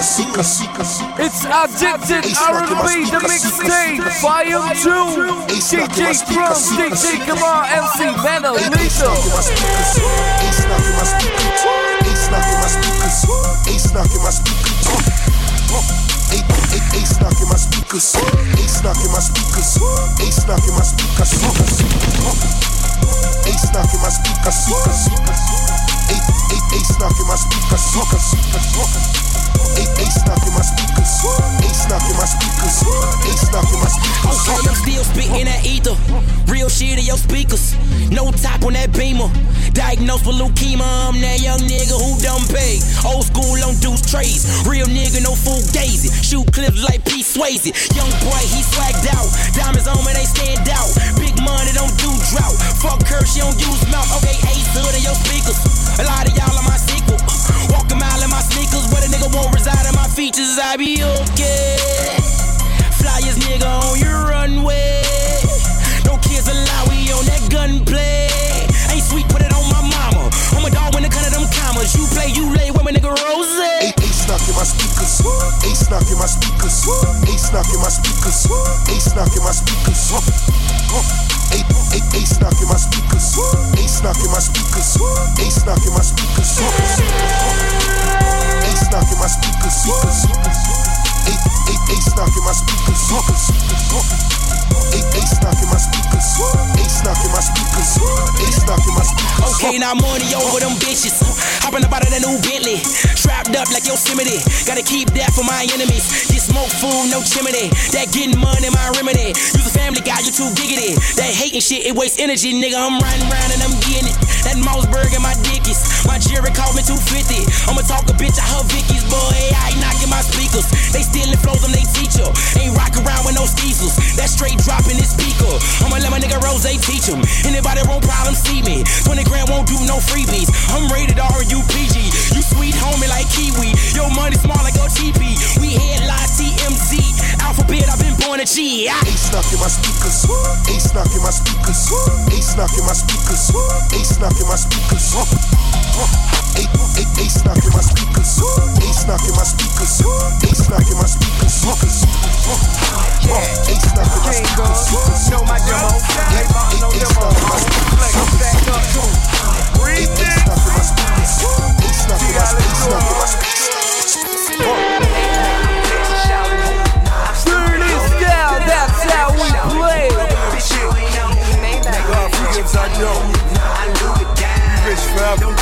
It's Addicted R&B, the mixtape, Volume 2. DJ Drums, DJ Kamar, MC Mano, Lethal. Ace knocking my speakers. Ace knocking my speakers. Ace knocking my speakers. Ace knocking my speakers. Ace knocking my speakers. Ace knocking my speakers. Ace knocking my speakers. Ace knocking my speakers. Ace knocking my speakers. Ace knocking my speakers. Ace knocking my speakers. Ace knocking my speakers. Okay, I'm still spitting that ether. Real shit in your speakers. No top on that beamer. Diagnosed with leukemia. I'm that young nigga who done paid. Old school on deuce trays. Real nigga, no fool daisy. Shoot clips like P. Swayze. Young boy, he swagged out. Diamonds on me, they stand out. Big money don't do drought. Fuck her, she don't use mouth. Okay, Ace hood in your speakers. A lot of y'all on my sequel. Walk a mile in my sneakers. Where the nigga won't reside in my features, I be okay. Flyest nigga on your runway. No kids allowed, we on that gunplay. Ain't sweet, put it on my mama. I'm a dog when it cut of them commas. You play, you lay with my nigga Rose. Ace knocking my speakers. Ace knocking my speakers. Ace knocking my speakers. Ace knocking my speakers. Ace knocking my speakers. Ace knocking my speakers. Ace knocking my speakers. Ace knocking my speakers. Ace knocking my speakers. Ace knocking my speakers. Ace knocking my speakers. Ace knocking my speakers. Okay, now money over them bitches. Hopping up out of that new Bentley. Strapped up like Yosemite. Gotta keep that for my enemies. This smoke food, no chimney. That getting money, my remedy. Use a family guy, you too giggity. That hating shit, it wastes energy, nigga. I'm riding around and I'm getting it. That Mossberg and my dickies. My Jerry called me 250. I'ma talk a bitch, I her Vickies, boy. I ain't knocking my speakers. They stealing flows, them they teacher. Ain't rock around with no skeezers. That straight dropping this speaker. I'ma let my nigga Rose teach him. Anybody won't problem see me. 20 grand won't do no freebies. I'm rated R-U-PG. You sweet homie like Kiwi. Your money small like OTP. We headline TMZ. Alphabet, I've been born a G. Ace knocking my speakers. Ace knocking my speakers. Ace knocking my speakers. Ace knocking my speakers. Ace knocking my speakers. Ace knocking my speakers. Ace knocking my speakers. Ace knocking my speakers. Know my demo. No demo. Flex back up too. Breathe in. Ace knocking my speakers. Ace knocking my speakers. Dirty style, that's how we play. God forgives, I know. Rich forever.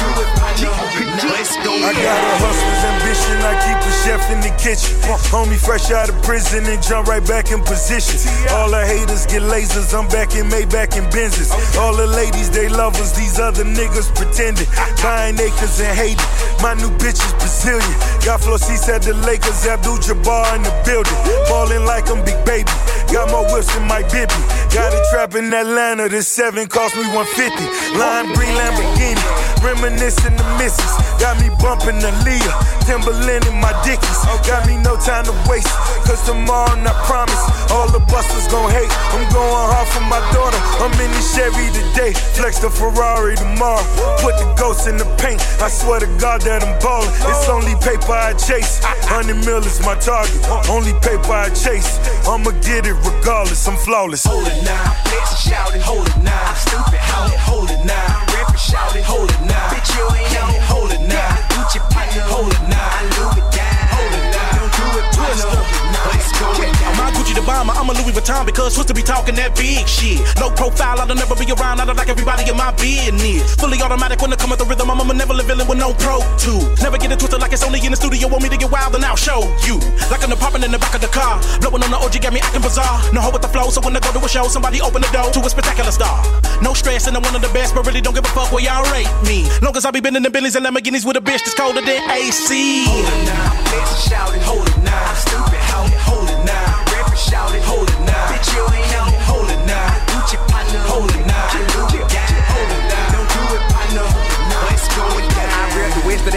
I got a hustler's ambition. I keep a chef in the kitchen. Homie fresh out of prison and jump right back in position. All the haters get lasers. I'm back in Maybach and Benzes. All the ladies, they love us. These other niggas pretending. Buying acres and hating. My new bitch is Brazilian. Got floor seats at the Lakers. Abdul-Jabbar in the building. Ballin' like I'm Big Baby. Got more whips than Mike Bibby. Got a trap in Atlanta. This 7 cost me $150. Lime green Lamborghini. Reminiscing the missus. Got me bumping the Leah. Timberland in my Dickies. Got me no time to waste. Cause tomorrow, I promise, all the busters gon' hate. I'm going hard for my daughter. I'm in the Chevy today. Flex the Ferrari tomorrow. Put the ghosts in the paint. I swear to God that I'm ballin'. It's only paper I chase. 100 mil is my target. Only paper I chase. I'ma get it regardless. I'm flawless. Hold it now. Let's shout it. Hold it now. I'm stupid. Hold it now. Rip it, shout it. Hold it now. Bitch, you ain't on it. Hold it now. Gucci partner. Hold it now. I lose it down. Hold it now. Don't do it, partner. Let's go it down. I'm Gucci the bomber, I'm a Louis Vuitton because supposed to be talking that big shit. Low profile, I don't never be around, I don't like everybody in my business. Fully automatic when it come with the rhythm, I'm a never villain with no pro tools. Never get it twisted like it's only in the studio, want me to get wild and I'll show you. Like an apartment in the back of the car, blowing on the OG got me acting bizarre. No hoe with the flow, so when I go to a show, somebody open the door to a spectacular star. No stress and I'm one of the best, but really don't give a fuck where y'all rate me. Long as I be bending the Billies and Lamborghinis with a bitch that's colder than AC. Hold it now, let's shout it, hold it now. I'm stupid, hold it now. Rip it, shout it, hold it now. Bitch, you ain't on it, hold it now. Gucci partner, hold it now. I lose it down, hold it now. Don't do it, partner. Let's go it down. I rip the west of that A like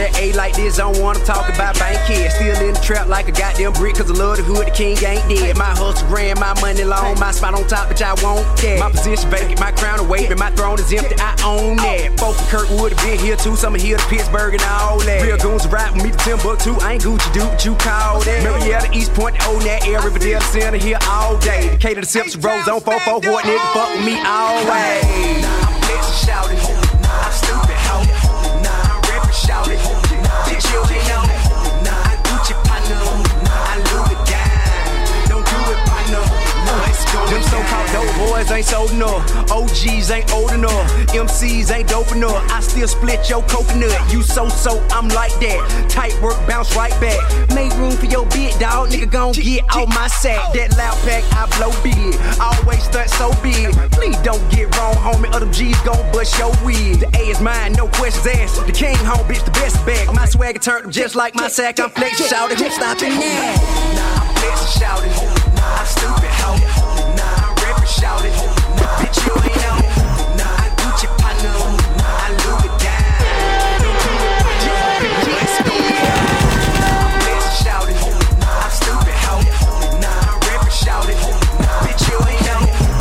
like this, I don't wanna talk about bank kids. Still in the trap like a goddamn brick, cause I love the hood, the king ain't dead. My hustle grand, my money long, my spot on top, but I won't that. My position vacant, my crown away, but my throne is empty, I own that. Folks from Kirkwood have been here too, some are here to Pittsburgh and all that. Real goons ride with me to Timbuktu, I ain't Gucci dude, but you call that. Marietta, East Point, the old that air, Riverdale Center here all day. Decatur, the Sips, Rose on 4-4, Hort, nigga, fuck with me always. I'm blessed, shout it. I'm stupid, how it. I'm rapping, shout it. Bitch, you ain't know. I Gucci partner. I Louis down. Don't do it, partner. Let's go. Them so-called dope boys ain't sold enough. OGs ain't old enough. MCs ain't dope enough. I still split your coconut. You so, I'm like that. Tight work, bounce right back. Make room for your big dog. Nigga gon' get out my sack. That loud pack, I blow big. Always stunt so big. Please don't get wrong, homie. Other G's gon' bust your wig. The A is mine, no questions asked. The king home, bitch, the best bag. My swagger turned just like my sack. I'm flexing, shouting, who's stopping now? I'm blessed, shout it. I'm stupid, how it. I'm rapping, shout it. Bitch, you ain't know. I Gucci partner. I Louis down. Don't do it, partner. Let's go. I'm blessed, shout it. I'm stupid, how it. I'm rapping, shout it. Bitch, you ain't know.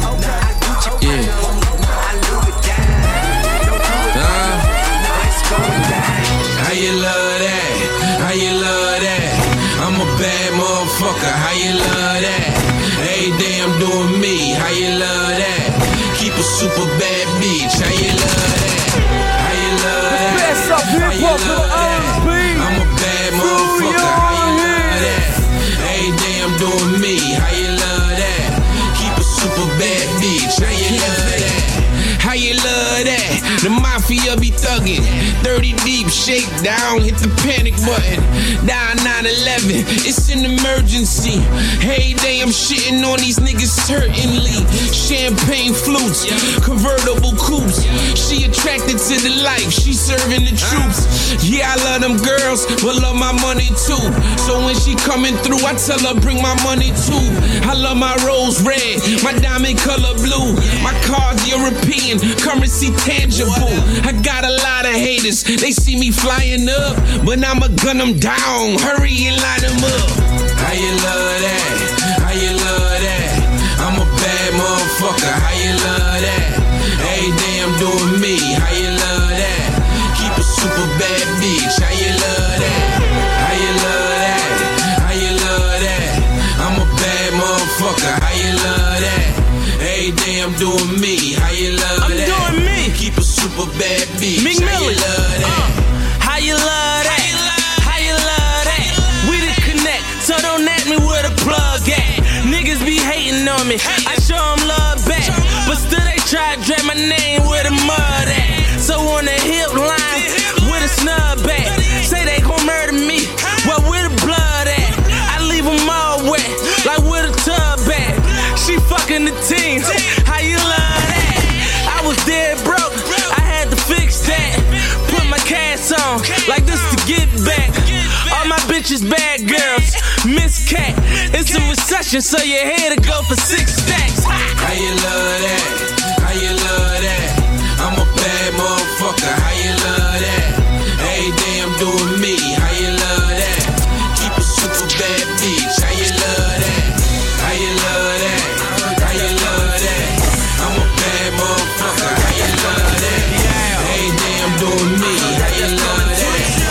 I Gucci partner. I Louis down. Don't do it, partner. Let's go down. How you love that? How you love that? I'm a bad motherfucker. How you love that? Every day I'm doing me. How you love that? Keep a super bad bitch. How you love that? How you love that? Best of hip hop for the R&B. I'm a bad motherfucker. How you love that? Every day I'm doing me. How you love that? Keep a super bad bitch. How you love that? How you love that? The mafia be thuggin'. 30 deep, shake down, hit the panic button. Down 9/11, it's an emergency. Hey, day I'm shitting on these niggas certainly. Champagne flutes, convertible coupes. She attracted to the life, she serving the troops. Yeah, I love them girls, but love my money too. So when she coming through, I tell her bring my money too. I love my rose red, my diamond color blue. My car's European, currency tangible. I got a lot of haters, they see me flying up, but I'ma gun them down, hurry and line them up. How you love that? How you love that? I'm a bad motherfucker, how you love that? Every day I'm doing me, how you love that? Keep a super bad bitch, how you love that? How you love that? How you love that? I'm a bad motherfucker, how you love that? Every day I'm doing me, how you love that? I'm doing me. Keep a super bad bitch, Mick how you love that? How you love that? How you love that? We the connect, so don't at me where the plug at. Niggas be hating on me, I show them love back, but still they try to drag my name where the mud at. So on the hip line, with a snub back, say they gon' murder me, well where the blood at? I leave them all wet, like where the tub at? She fucking the team, how you love that? I was dead broke, I had to fix that. Put my cash on, like this to get back. All my bitches bad girls, Miss Cat. It's a recession, so your head to go for 6 stacks. How you love that? How you love that? I'm a bad motherfucker, how you love that? Every day I'm doing me, how you love that? Keep a super bad bitch, how you love that? How you love that? How you love that? I'm a bad motherfucker, how you love that? Every day I'm doing me, how you love that?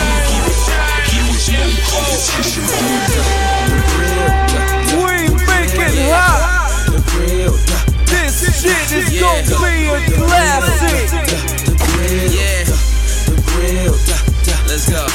We make it hot. This shit is gonna be a classic. Yeah, let's go.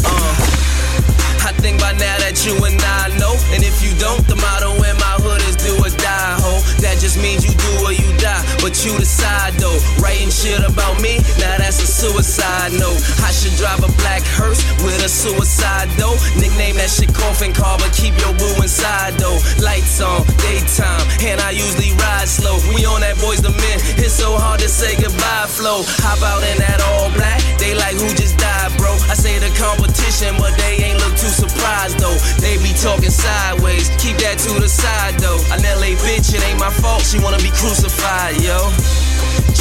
I think by now that you and I know, and if you don't, the motto in my hood is do or die, ho. That just means you do or you die, but you decide though. Writing shit about me, now that's a suicide note. I should drive a black hearse with a suicide though. Nickname that shit coffin car, but keep your boo inside though. Lights on, daytime, and I usually ride slow. We on that Boys to Men, it's so hard to say goodbye flow. Hop out in that all black, they like who just died, bro. I say the competition, but they ain't look too surprised though. They be talking sideways, keep that to the side though. An LA bitch, it ain't my fault, she wanna be crucified, yo.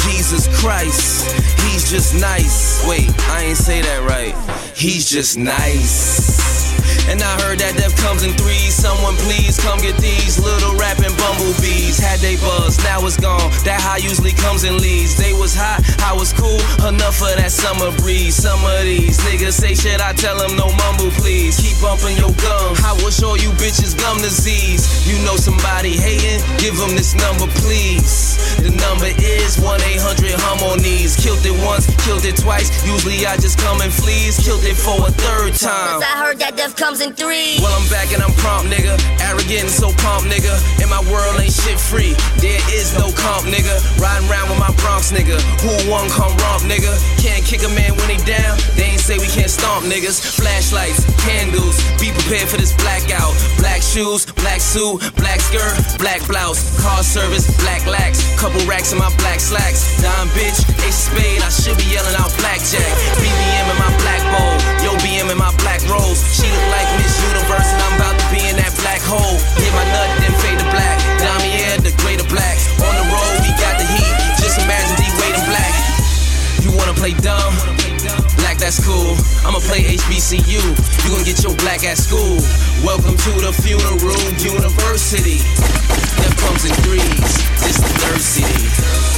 Jesus Christ, he's just nice. Wait, I ain't say that right. He's just nice. And I heard that death comes in threes. Someone please come get these little rapping bumblebees. Had they buzz, now it's gone. That high usually comes in leads. They was hot, I was cool, enough of that summer breeze. Some of these niggas say shit, I tell them no mumble please. Keep bumping your gum, I will show you bitches gum disease. You know somebody hating, give them this number please. The number is 1-800-HUM-ON-KNEES. Killed it once, killed it twice. Usually I just come and fleas. Killed it for a third time. I heard that death comes in threes. Well, I'm back and I'm prompt, nigga. Arrogant and so pumped, nigga. In my world ain't shit free. There is no comp, nigga. Riding around with my Bronx, nigga. Who won come romp, nigga. Can't kick a man when he down. They ain't say we can't stomp, niggas. Flashlights, candles. Be prepared for this blackout. Black shoes, black suit, black skirt, black blouse. Car service, black lax. Couple racks in my black slacks. Dime bitch, ace of spade. I should be yelling out blackjack. BBM in my black bowl. Yo, BM in my black rose. She look like Miss Universe and I'm about to be in that black hole. Hit my nut, then fade to black. Damier, the greater black. On the road, we got the heat. Just imagine D-Wade in black. You wanna play dumb? Black, that's cool. I'ma play HBCU. You gon' get your black at school. Welcome to the funeral university. Death comes in threes. This the third city.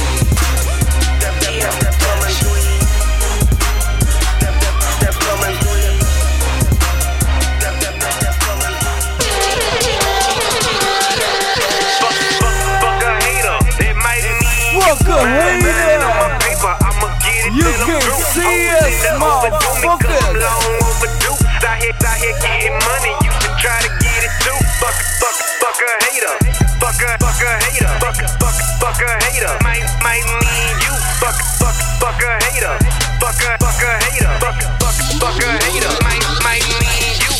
You can see us, motherfuckers. Out here getting money, you should try to get it too. Fuck a hater. Fuck a hater. Fuck a hater. Might mean you. Fuck a hater. Fuck a hater. Fuck a hater. Might mean you.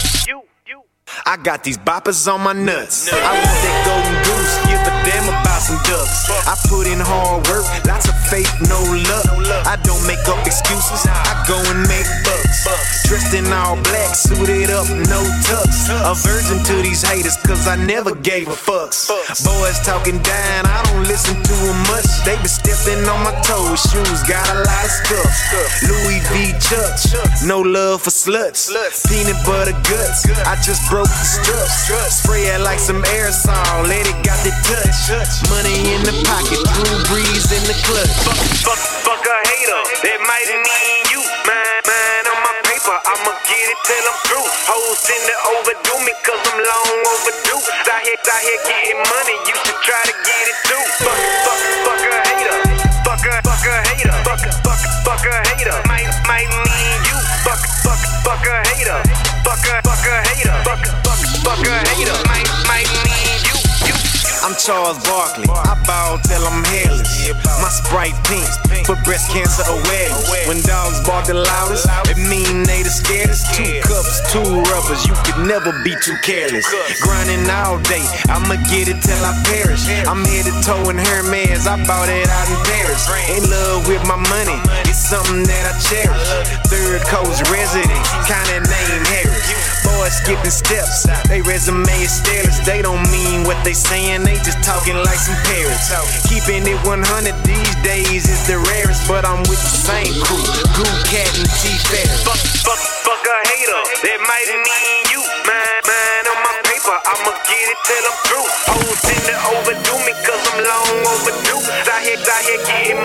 I got these boppers on my nuts. I want that golden goose, give a damn about some ducks. I put in hard work, lots of faith, no luck. I don't make up excuses, I go and make bucks. Dressed in all black, suited up, no tux. A virgin to these haters, cause I never gave a fucks. Boys talking down, I don't listen to them much. They been stepping on my toes, shoes got a lot of stuff. Louis V Chucks, no love for sluts. Peanut butter guts, I just broke the struts. Spray it like some aerosol, let it got the touch. Money in the pocket, Drew Brees in the clutch. Fuck a hater, that might mean you. Mine on my paper, I'ma get it till I'm through. Hoes tend to overdo me cause I'm long overdue. Out here getting money, you should try to get it too. Fuck a hater, fuck a hater, fuck a hater. Might mean you. Fuck a hater, fuck a hater, fuck a hater. Might mean you. I'm Charles Barkley, I ball till I'm hairless. My Sprite pink, for breast cancer awareness. When dogs bark the loudest, it mean they the scaredest. 2 cups, 2 rubbers, you could never be too careless. Grinding all day, I'ma get it till I perish. I'm headed toe in Hermes, I bought it out in Paris. In love with my money, it's something that I cherish. Third coast resident, kinda named Harris. Boys skipping steps, they resume is stainless. They don't mean what they saying, they just talking like some parrots. Keeping it 100 these days is the rarest, but I'm with the same crew, Goo Cat and T-Ferris. Fuck a hater, that might mean you. Mine on my paper, I'ma get it till I'm through. Hoes tend to overdo me cause I'm long overdue. Out here getting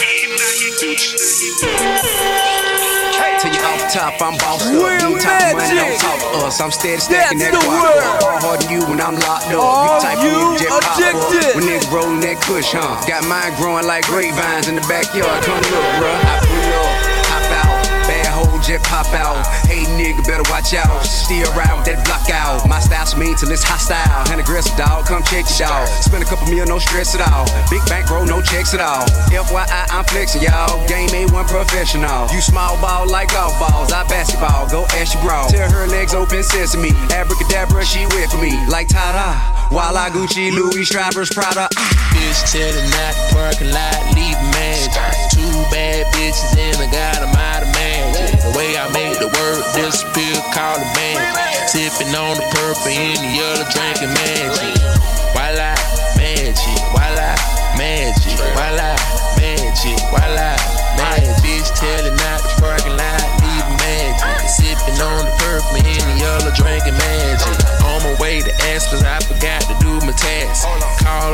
Till you off top, I'm bossed up. You talk money, don't talk to us. I'm steady stacking that guap. Hard harder you when I'm locked up. You type of jet pop up. When niggas rolling that kush, huh? Got mine growing like grapevines in the backyard. Come look, bruh. I pull up, hop out. Bad hoe jet pop out. Hey nigga, better watch out. Still ride with that block out. My style's mean till it's hostile. And aggressive dog, come check your dog. Spend a couple mil, no stress at all. Big bankroll, no checks at all. FYI, I'm flexing, y'all. Game A1 professional. You small ball like golf balls. I basketball, go ask your bra. Tell her legs open, sesame. Abracadabra, she wet for me. Like Tada. While I Gucci, Louis, Strivers, Prada. Bitch, tell the night parking lot, leave magic. 2 bad bitches and I got them out of magic. The way I make the word disappear, call it magic. Sipping on the purple in the other, drinking magic. Voila, magic. Voila, magic. Voila, magic.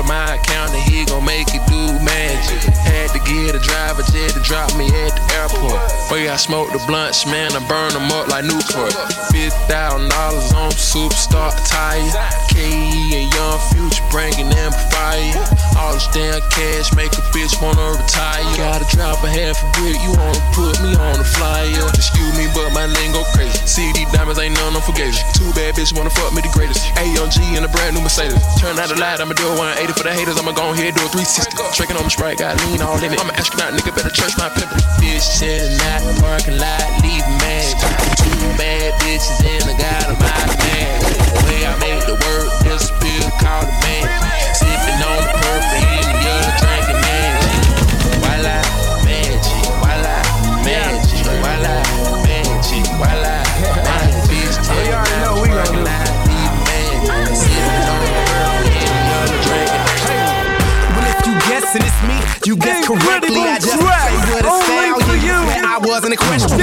to my account and he gon' make it do magic. Had to get a driver jet to drop me at the airport. Boy, I smoke the blunts, man, I burn them up like Newport. $50,000 on Superstar attire. KE and Young Future bringing them fire. All this damn cash make a bitch wanna retire. Gotta drop a half a brick, you wanna put me on the flyer. Excuse me, but my lingo crazy. CD diamonds ain't none of them forgave. Two bad bitches wanna fuck me the greatest. AMG in a brand new Mercedes. Turn out the light, I'ma do a 180 for the haters. I'ma go ahead do a 360. Tricking on my Sprite, got lean all in it. I'm an astronaut, nigga, better church my pimpin'. Bitch sitting out the parking lot, leaving mad. Two bad bitches and I got them out of mad. The way I make the word disappear, call the man. Sipping on the purple, in the other drinking magic. Voila, magic, voila, magic, voila, magic, voila, magic. Bitch, tell you already know we gon' do it. Sipping on the purple, in the other drinking magic. Well, if you guessing it's me, you guess correctly. I just say what it sound. I wasn't a question.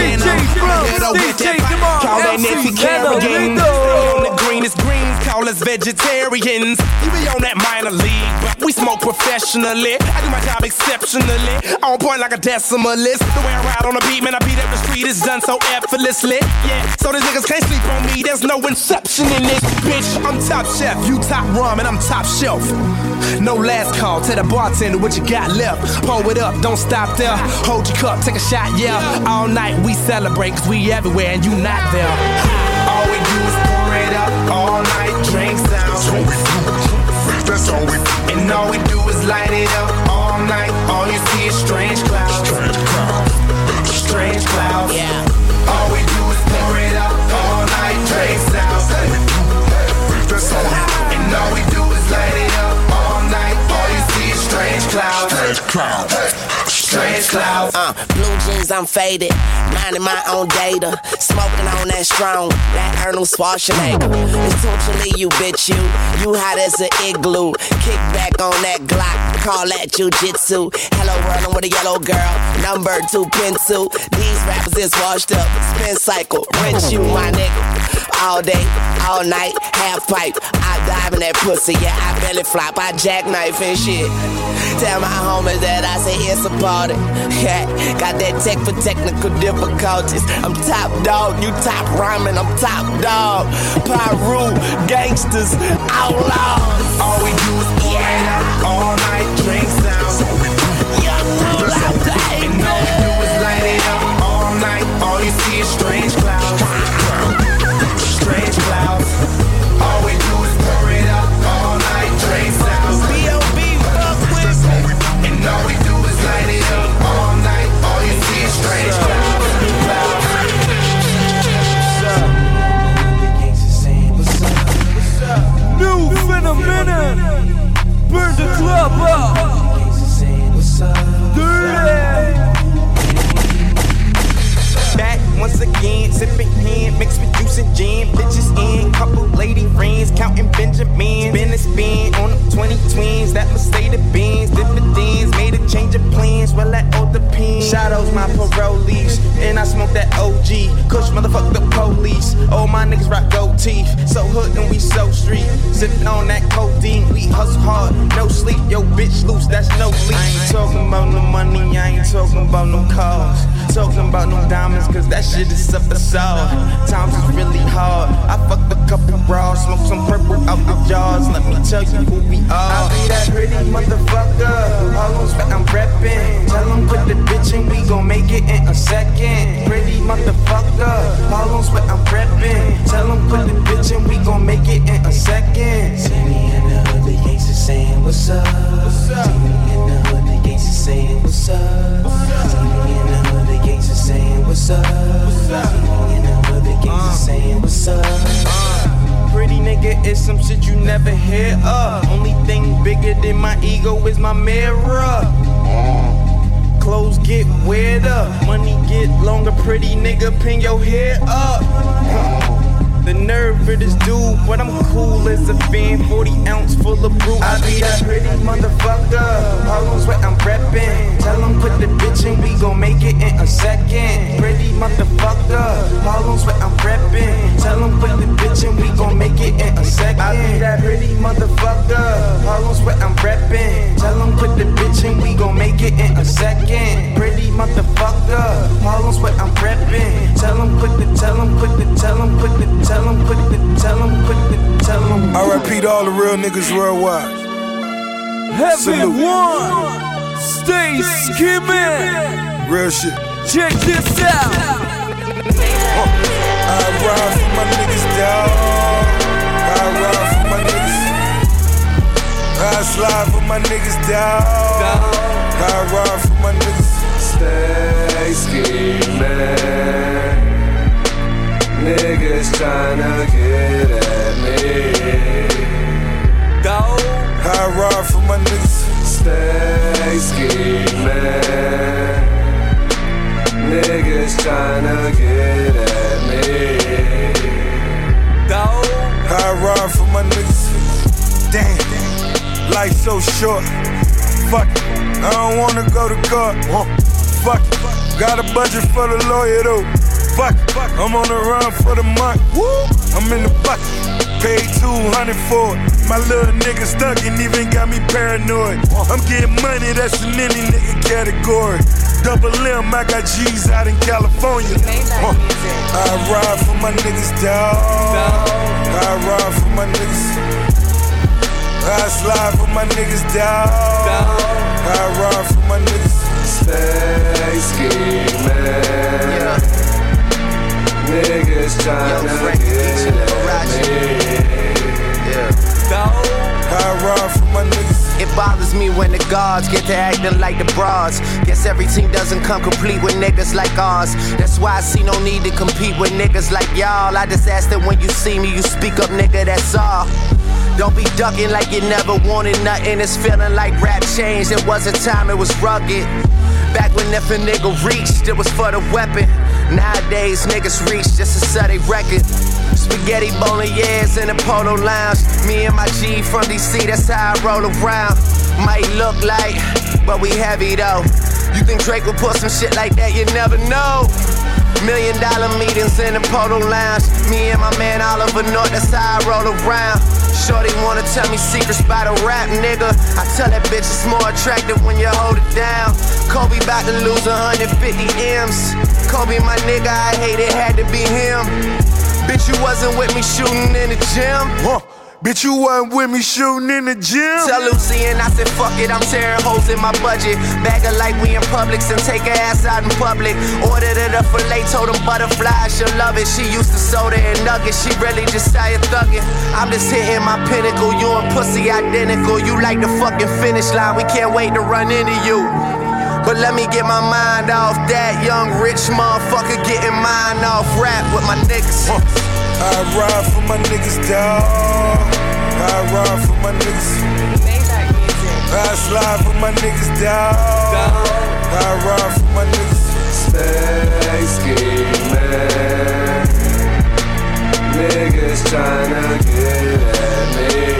Call that Nancy Kerrigan. On the greenest greens, call us vegetarians. You be on that minor league, but we smoke professionally. I do my job exceptionally. On point like a decimalist. The way I ride on the beat, man, I beat up the street is done so effortlessly. Yeah, so these niggas can't sleep on me. There's no inception in this bitch. I'm top chef, you top rum, and I'm top shelf. No last call, tell the bartender what you got left. Pour it up, don't stop there. Hold your cup, take a shot, yeah. All night we celebrate, cause we everywhere and you not there. All we do is pour it up, all night drinks out. That's all we do. And all we do is light it up, all night. All you see is strange clouds. Strange clouds. Yeah. All we do is pour it up, all night drinks out. That's all we do. And all we do is light it up, all night. All you see is strange clouds. Strange clouds. Strange clouds. Blue jeans, I'm faded. Minding my own data. Smoking on that strong, that Arnold Schwarzenegger. Essentially, you bitch, you hot as an igloo. Kick back on that Glock, call that jujitsu. Hello world, I'm with a yellow girl. Number 2 pencil. These rappers is washed up. Spin cycle, rinse you, my nigga. All day, all night, half pipe. I dive in that pussy, yeah, I belly flop, I jackknife and shit. Tell my homies that I say it's a party. Yeah, got that tech for technical difficulties. I'm top dog, you top rhyming, I'm top dog. Pyru, gangsters, outlaws. All we do is pour it up, all night drinks out. And all we do is light it up, all night. All you see is strange clouds. Strange clouds. All we do is pour it up, all night drinks out. B.O.B. fuck with. And all we do is light it up, all night. All you see is strange clouds. New phenomenon. Burn the club up. Back once again, sipping hand, mixed with juice and gin. Bitches in, couple lady friends, counting Benjamins. Been a spin on them 20 twins, that Mercedes Benz. Dividends, made a change of plans, well that all depends. Shadows my parolees, and I smoke that OG. Kush motherfuck the police, all my niggas rock gold teeth. So hood and we so street, sipping on that codeine. We hustle hard, no sleep, yo bitch loose, that's no leak. I ain't talking about no money, I ain't talking about no cars. Talking about no diamonds, cause that shit is a facade. Times is really hard. I fucked a couple bras, smoke some purple out the jars. Let me tell you who we are. I be that pretty motherfucker. All those I'm reppin'. Tell them put the bitch in, we gon' make it in a second. Pretty motherfucker. All those I'm reppin'. Tell them put the bitch in, we gon' make it in a second. See me in the hood, the gangsters saying what's up. See me in the hood, the gangsters saying what's up. See me in the hood, the gangsters saying what's up. See me in the hood, the gangsters saying what's up. Pretty nigga is some shit you never hear of. Only thing bigger than my ego is my mirror. Clothes get weirder, money get longer. Pretty nigga, pin your hair up. The nerve of this dude, but I'm cool as a fan. 40 ounce full of brew. I be that pretty motherfucker. Harlem's what I'm reppin'. Tell them put the bitch in, we gon' make it in a second. Pretty motherfucker. Harlem's what I'm reppin'. Tell them put the bitch in, we gon' make make it in a second. I be that pretty motherfucker. Harlem's where I'm reppin'. Tell them put the bitch in, we gon' make it in a second. Pretty motherfucker. Harlem's where I'm reppin'. Tell them put the, tell them put the, tell them put the, tell them put the, tell them put the, tell them. I repeat all the real niggas worldwide. Everyone, stay skimming. Real shit. Check this out. I ride for my niggas, dawg. I ride for my niggas. I slide for my niggas, dawg. I ride for my niggas. Stay scheming. Niggas tryna get at me. Dawg. I ride for my niggas. Stay scheming. Niggas tryna get at me. Dawg. I ride for my niggas. Damn, life so short. Fuck it, I don't wanna go to court. Fuck it, got a budget for the lawyer though. Fuck it, I'm on the run for the month. I'm in the bucket, paid 200 for it. My little nigga stuck and even got me paranoid. I'm getting money, that's in any nigga category. Double M, I got G's out in California. I ride for my niggas, dawg. I ride for my niggas. I slide for my niggas, dawg. I ride for my niggas. Stay scheming. Niggas tryna get at me. I ride for my niggas. It bothers me when the guards get to acting like the broads. Guess every team doesn't come complete with niggas like ours. That's why I see no need to compete with niggas like y'all. I just ask that when you see me, you speak up, nigga, that's all. Don't be ducking like you never wanted nothing. It's feeling like rap changed. It was a time it was rugged. Back when if a nigga reached, it was for the weapon. Nowadays, niggas reach just to sell they record. Spaghetti bolognese in the Polo Lounge. Me and my G from DC, that's how I roll around. Might look like, but we heavy though. You think Drake would put some shit like that? You never know. $1 million meetings in the Polo Lounge. Me and my man Oliver North, that's how I roll around. Shorty wanna tell me secrets about a rap nigga. I tell that bitch it's more attractive when you hold it down. Kobe bout to lose 150 M's. Kobe my nigga, I hate it, had to be him. Bitch, you wasn't with me shooting in the gym. Bitch, you wasn't with me shooting in the gym. Tell Lucy and I said, fuck it, I'm tearing holes in my budget. Bag her like we in Publix and take her ass out in public. Ordered it up for late, told them butterflies, she'll love it. She used to soda and nuggets, she really just started thugging. I'm just hitting my pinnacle, you and pussy identical. You like the fucking finish line, we can't wait to run into you. But let me get my mind off that young rich motherfucker getting mine off rap with my niggas. I ride for my niggas, dawg. I ride for my niggas. I slide for my niggas, dawg. I ride for my niggas. Stay scheming. Niggas tryna get at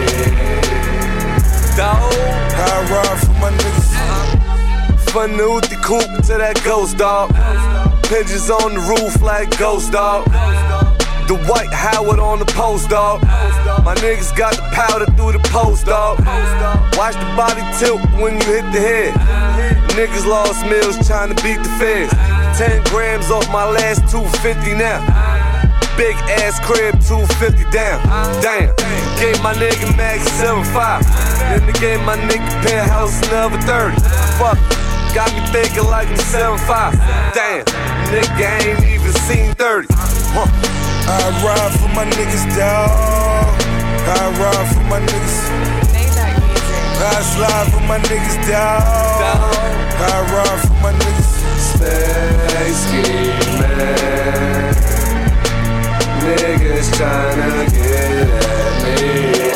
me. Dawg. I ride for my niggas. From the Uti coupe to that ghost dog. Pigeons on the roof like ghost dog. The White Howard on the post dog. My niggas got the powder through the post dog. Watch the body tilt when you hit the head. Niggas lost meals trying to beat the feds. 10 grams off my last 250 now. Big ass crib, 250 down. Damn, gave my nigga Max 7.5. Then they gave my nigga penthouse another 30. Fuck, got me thinking like I'm 7.5. Damn, nigga ain't even seen 30. I ride for my niggas, dawg. I ride for my niggas. I slide for my niggas, dawg. I ride for my niggas. Stay scheming. Niggas tryna get at me.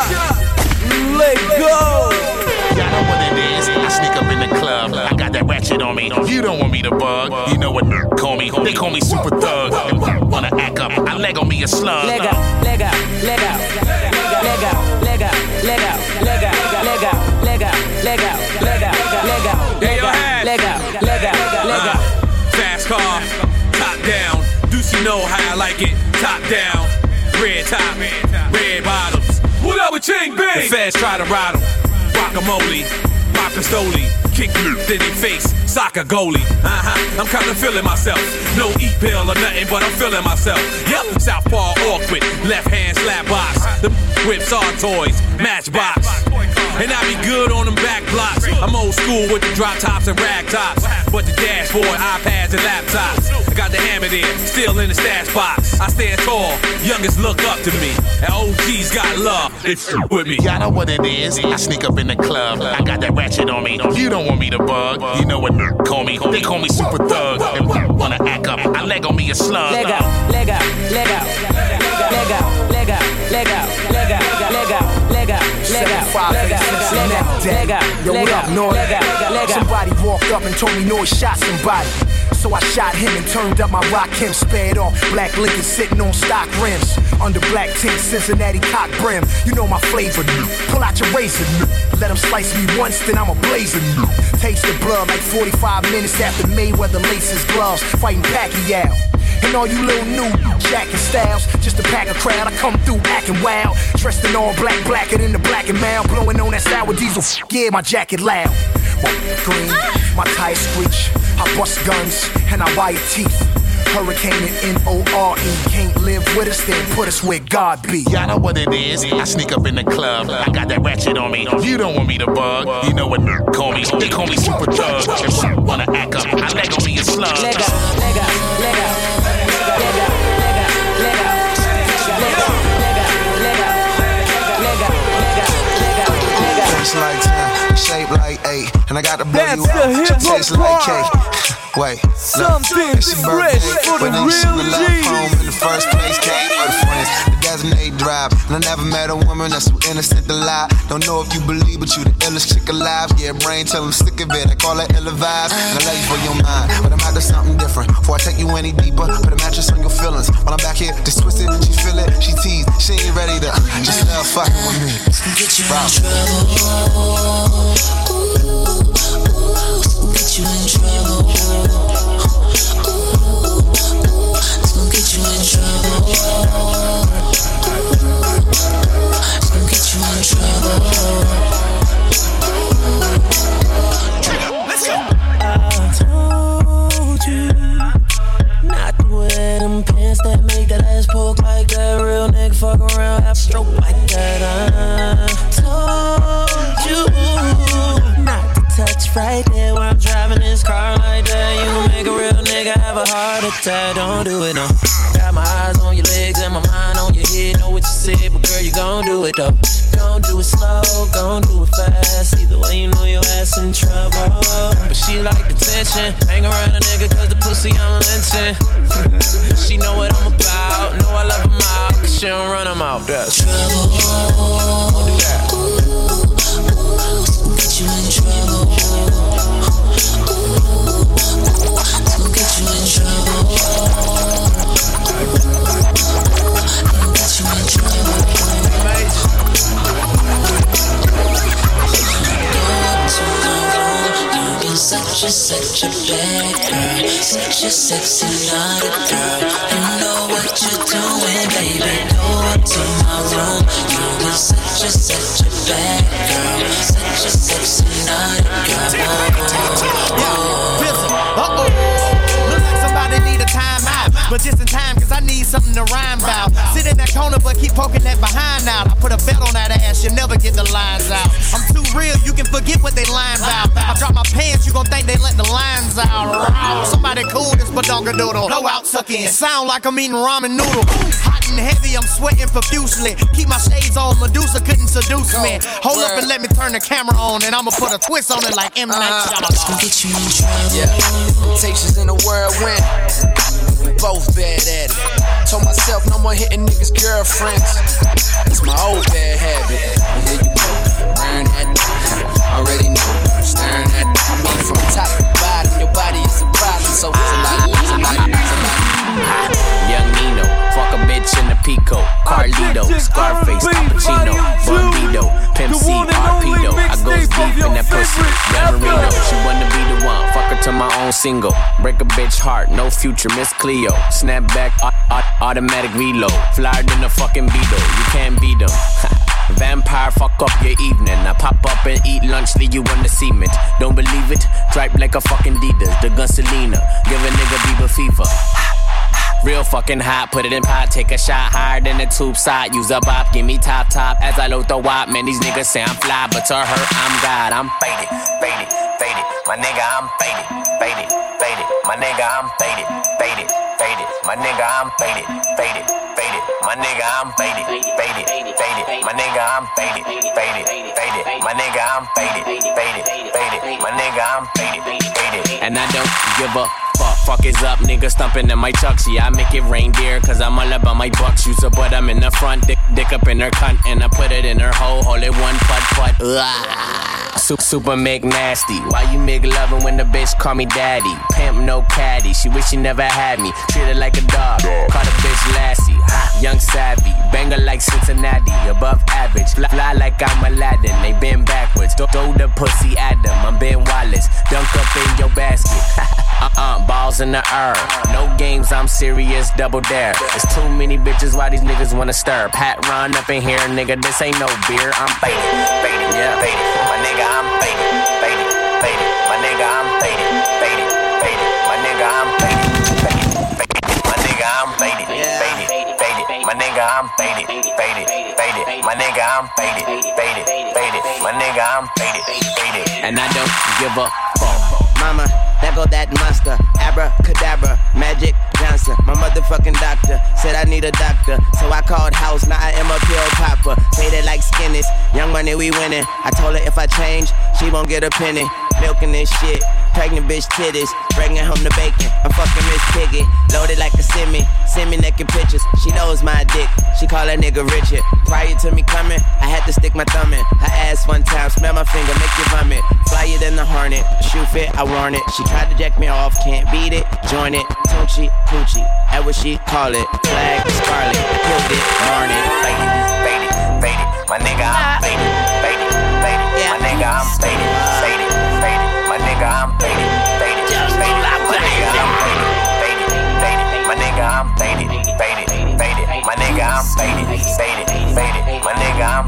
Let go. Y'all know what it is. I sneak up in the club. I got that ratchet on me. You don't want me to bug. You know what they call me? They call me Super Thug. And wanna act up, I leg on me a slug. Leg out, leg out, leg out, leg out, leg out, leg out, leg out, leg out, leg out, leg out, leg out, leg out, leg out, leg out, leg out, leg out. Fast car, top down. Deucey know how I like it. Top down, red top, red bottoms. What up with Ching Bing? The feds try to ride 'em. Guacamole, Pacastoli, kick me in their face, soccer goalie. I'm kinda feeling myself. No eat pill or nothing, but I'm feeling myself. Yep, southpaw awkward, left hand slap box. The whips are toys, matchbox. And I be good on them back blocks. I'm old school with the drop tops and rag tops. But the dashboard, iPads and laptops. I got the hammer there, still in the stash box. I stand tall, youngest look up to me. And OG's got love, they with me. Y'all know what it is. I sneak up in the club. I got that ratchet on me. You don't want me to bug. You know what they call me? They call me Super Thug. And wanna act up, I leg on me a slug. Leg out, leg out, leg out, leg out, leg out, leg out, leg out, leg out, leg out, leg out, leg out. Yo, what up, North? Somebody walked up and told me North shot somebody. So I shot him and turned up my rock him, spared off. Black Lincoln sitting on stock rims. Under black tint, Cincinnati cock brim. You know my flavor, pull out your razor. Let him slice me once, then I'm a blazer. Taste the blood like 45 minutes after Mayweather laces gloves. Fighting Pacquiao. And all you little new jacking styles, just to pack a crowd, I come through acting wild. Dressed in all black, blacker than the black and mild. Blowing on that sour diesel, yeah, my jacket loud. Green, my tires screech. I bust guns and I wire teeth. Hurricane and N-O-R-E. Can't live with us, then put us where God be. Y'all know what it is. I sneak up in the club. I got that ratchet on me. You don't want me to bug. You know what they call me? They call me Super Thug. And wanna act up, I leg on me a slug. Leg out, leg out, leg out, leg out, leg out, leg out, leg out, leg out, leg out, leg out, leg out, leg out. Taste like 10, shape like 8, and I got to blow That's you out. the Taste like cake. Wait, something fresh for the real G's. Home in the first place, came with friends. The designated drive, and I never met a woman that's so innocent to lie. Don't know if you believe, but you the illest chick alive. Yeah, brain tell them sick of it. I call that ill vibes. And I lay for your mind, but I'm out to something different. Before I take you any deeper, put a mattress on your feelings. While I'm back here, just twist it, she feel it, she tease. She ain't ready to just love fucking with me. Get you in trouble. Get you in trouble. It's gonna get you in trouble. It's gonna get you in trouble. Let's go. I told you not to wear them pants that make that ass poke like that. Real nigga fuck around, have a stroke like that. I told you not to touch right there while I'm driving this car like that. You gon' make a real nigga have a heart attack. Don't do it, no. Got my eyes on your legs and my mind on your head. Know what you said, but girl, you gon' do it, though. Gon' do it slow, gon' do it fast. Either way, you know your ass in trouble. But she like the tension. Hang around a nigga cause the pussy I'm lynching. She know what I'm about. Know I love him out, cause she don't run him out. That's trouble. Don't do that. Get you in trouble. It's gonna get you in trouble. Get you in trouble. You've been such a bad girl, such a sexy naughty girl. You know what you're doing, baby. Go up to my room. You've been such a bad girl, such a sexy naughty girl. Look like somebody need a timeout, but just in time, cause I need something to rhyme about. Sit in that corner, but keep poking that behind out. I put a belt on that ass, you'll never get the lines out. I'm too real, you can forget what they lying about. I drop my pants, you gon' think they let the lines out. Somebody cool this badongadoodle. Blow out, suck in. Sound like I'm eating ramen noodle. Hot and heavy, I'm sweating profusely. Keep my shades on, Medusa couldn't seduce me. Hold up and let me turn the camera on, and I'ma put a twist on it like M. Night Shyamalan. It's gonna get you in trouble. Yeah, Temptations in the whirlwind. both bad at it. Told myself no more hitting niggas' girlfriends. It's my old bad habit. But here you go, burn that. Already know, staring at me from top to bottom. Your body is a problem, so it's a lot. Young Nino, fuck a bitch in the Pico. Carlito, Scarface, Al Pacino, Bandito, Pimp C, Arpedo. I goes deep in that pussy. Marino, she wanna be the one. Fuck her to my own single. Break a bitch heart, no future, Miss Cleo. Snap back, automatic reload. Flyer than a fucking Beetle, you can't beat them. Vampire, fuck up your evening. I pop up and eat lunch, leave you on the cement. Don't believe it? Dripe like a fucking Adidas. The gun Selena, give a nigga Bieber fever. Real fucking hot, put it in pot, take a shot higher than the tube side. Use a bop, give me top as I load the wop. Man, these niggas say I'm fly, but to her, I'm God. I'm faded. My nigga, I'm faded. My nigga, I'm faded. My nigga, I'm faded. My nigga, I'm faded. My nigga, I'm faded. My nigga, I'm faded. My nigga, I'm faded. And I don't give a fuck is up, nigga stumping in my chucks. Yeah, I make it reindeer, cause I'm all about my bucks. Use a butt, I'm in the front, dick up in her cunt, and I put it in her hole, hold it one putt. Super McNasty. Why you make loving when the bitch call me daddy? Pimp no caddy, she wish she never had me. Treat her like a dog, call the bitch Lassie. Young savvy, banger like Cincinnati, above average. Fly like I'm Aladdin, they bend backwards. Throw the pussy at them, I'm Ben Wallace. Dunk up in your basket. Balls in the air. No games, I'm serious, double dare. There's too many bitches, why these niggas wanna stir? Pat run up in here, nigga, this ain't no beer. I'm faded, yeah. My nigga, I'm faded. My nigga, I'm faded. My nigga, I'm faded. My nigga, I'm faded. My nigga, I'm faded. My nigga, I'm faded. My nigga, I'm faded. And I don't give a fuck. Mama, there go that monster. Abracadabra, Magic Johnson. My motherfucking doctor said I need a doctor. So I called house, now I am a pill popper. Faded like skinnies, young money we winning. I told her if I change, she won't get a penny. Milking this shit, pregnant bitch titties. Bringing home the bacon, I'm fucking Miss Piggy. Loaded like a send me naked pictures. She knows my dick, she call that nigga Richard. Prior to me coming, I had to stick my thumb in her ass one time, smell my finger, make you vomit. Flyer than the Hornet, shoe fit, I warn it. She tried to jack me off, can't beat it, join it. Tunchi, Coochie, that's what she call it. Flag, Scarlet, killed it, darn it. Faded, my nigga, I'm faded. My nigga, I'm faded. My nigga, I'm faded. My nigga, I'm faded. My nigga, I'm faded. My nigga, I'm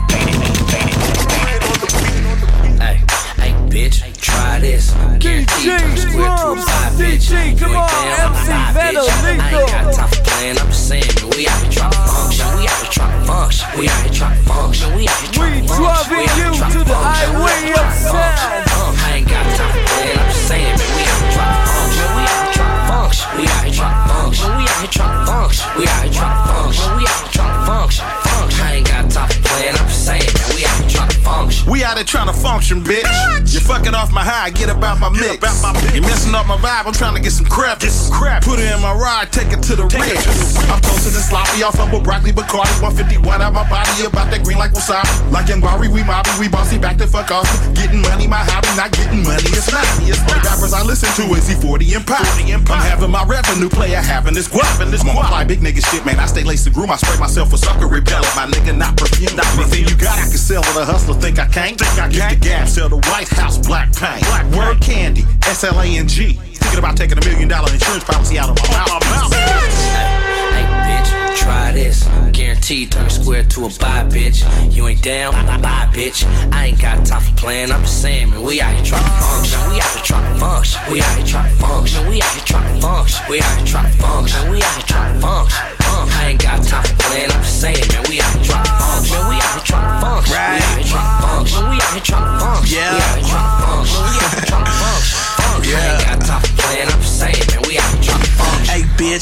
faded. Hey, bitch, try this. Guaranteed turn square to a 5, bitch. You ain't down, I'm a 5, bitch. I ain't got time for playing, I'm just saying, man, we out here trying to function. We out here trying to function. We out here trying to function. We out here trying to function. We driving you to the highway of sound. I ain't got time for playing, I'm just saying, man, we out here trying to function. We out here trying to function. We out here trying to function. We out here trying to function. We out here trying to function. We out here trying to function. I ain't got time for playing, I'm just saying, man, we out here trying to function. We out here trying to function, bitch. You're fucking off my high, get about my mix. You're messing up my vibe, I'm trying to get some crap. Put it in my ride, take it to the ridge. I'm toasting and sloppy off of a broccoli, Bacardi, 151 out my body, about that green like wasabi. Like young Barry, we mobby, we bossy, back the fuck off. Getting money, my hobby, not getting money, it's not. The rappers I listen to is E40 and Pop. I'm having my revenue player, having this guap. I'm on my fly big nigga shit, man. I stay laced and groom, I spray myself with sucker repellent. My nigga not perfume. Anything you got, I can sell with a hustler, think I can't? Use the gas, sell the White House black paint. Word candy, SLANG. Thinking about taking $1 million insurance policy out of my mouth. Hey, bitch, try this. Guaranteed turn square to a 5, bitch. You ain't down, bye, bitch. I ain't got time for playing, I'm just saying, man, we out here trying to function. We out here trying to function. We out here trying to function. We out here trying to function. We out here trying to function. We out here trying to function. I ain't got time for playing, I'm just saying, man, we out here trying to function. We out here trying to function. We out here trying to function. We out here trying to function. We out here trying to function. We out here trying to function. I ain't got time for playing, I'm just saying, man, we out here trying to function. Hey, bitch, okay.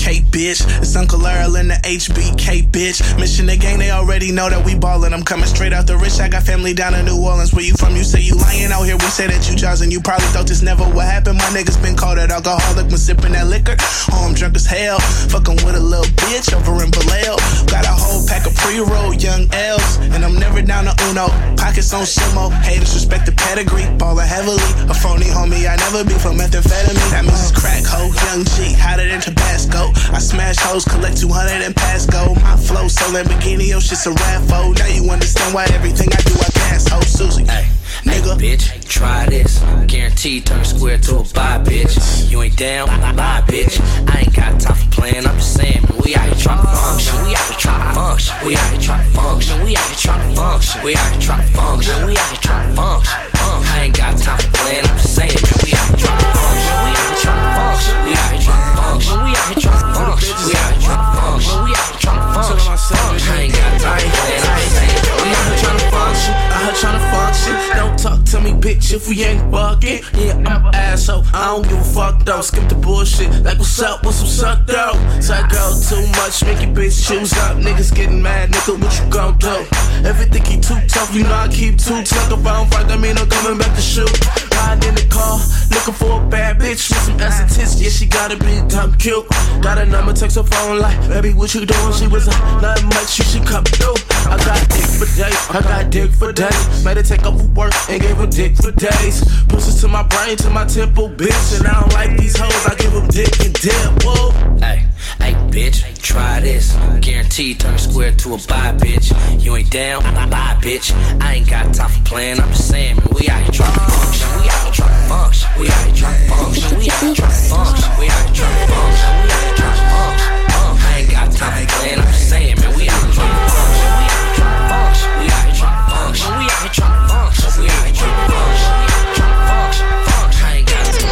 BK, bitch. It's Uncle Earl in the HBK, bitch. Mission the gang, they already know that we ballin'. I'm coming straight out the rich. I got family down in New Orleans. Where you from? You say you lying out here. We say that you jazzin'. You probably thought this never would happen. My niggas been called an alcoholic when sippin' that liquor. Oh, I'm drunk as hell. Fuckin' with a little bitch over in Vallejo. Got a whole pack of pre-roll young L's. And I'm never down to Uno. Pockets on Simo. Haters respect the pedigree. Ballin' heavily. A phony homie. I never be from methamphetamine. That means it's crack hoe. Young G. Hotter than Tabasco. I smash hoes. Collect 200 and pass go. My flow so Lamborghini. Your shit's a raffo. Now you understand why everything I do I gas. Ho, Susie. Hey, nigga, bitch, try this. Guaranteed turn square to a buy, bitch. You ain't down, bye, bitch. I ain't got time for playing. I'm just saying, man, we out here trying to function. We out here trying to function. We out here trying to function. We out here trying to function. We out here trying to function. We out here trying to function. I ain't got time for playing. I'm just saying, man, we out here trying to function. We out here trying to function. We out here trying to function. We out here trying to function. We out here trying to function. We out here trying to function. I ain't got time for playing. I'm just saying, we out here trying to function. I heard trying to function. Don't talk to me, bitch, if we ain't bugging. Yeah, I'm an asshole. I don't give a fuck though. Skip the bullshit. Like, what's up? What's some suck though? Psycho too much, make your bitch choose up. Niggas getting mad, nigga, what you gon' do? Everything he too tough, you know I keep too tough. If I don't fight, that mean I'm coming back to shoot. Riding in the car, looking for a bad bitch with some ass and tits. Yeah, she gotta be damn cute. Got a number, text her phone like, baby, what you doing? She was like, not much, you should come through. I got dick for days, I got dick for days. Made her take off work and gave her dick for days. Pushes to my brain, to my temple, bitch. And I don't like these hoes, I give them dick and dip, whoa. Hey, bitch, try this. Guaranteed turn square to a buy, bitch. You ain't down, bye, bitch. I ain't got time for playing, I'm just saying, man, we out here trying to function. We out here trying to function. We out here trying to function. We out here trying to function. We out here trying to function. We out here trying to function. I ain't got time for playing, I'm just saying, man, we out here trying to function. We out here trying to function. We out here trying to function. We out here trying to function. We out here trying to function. We out here trying to function. I ain't got time.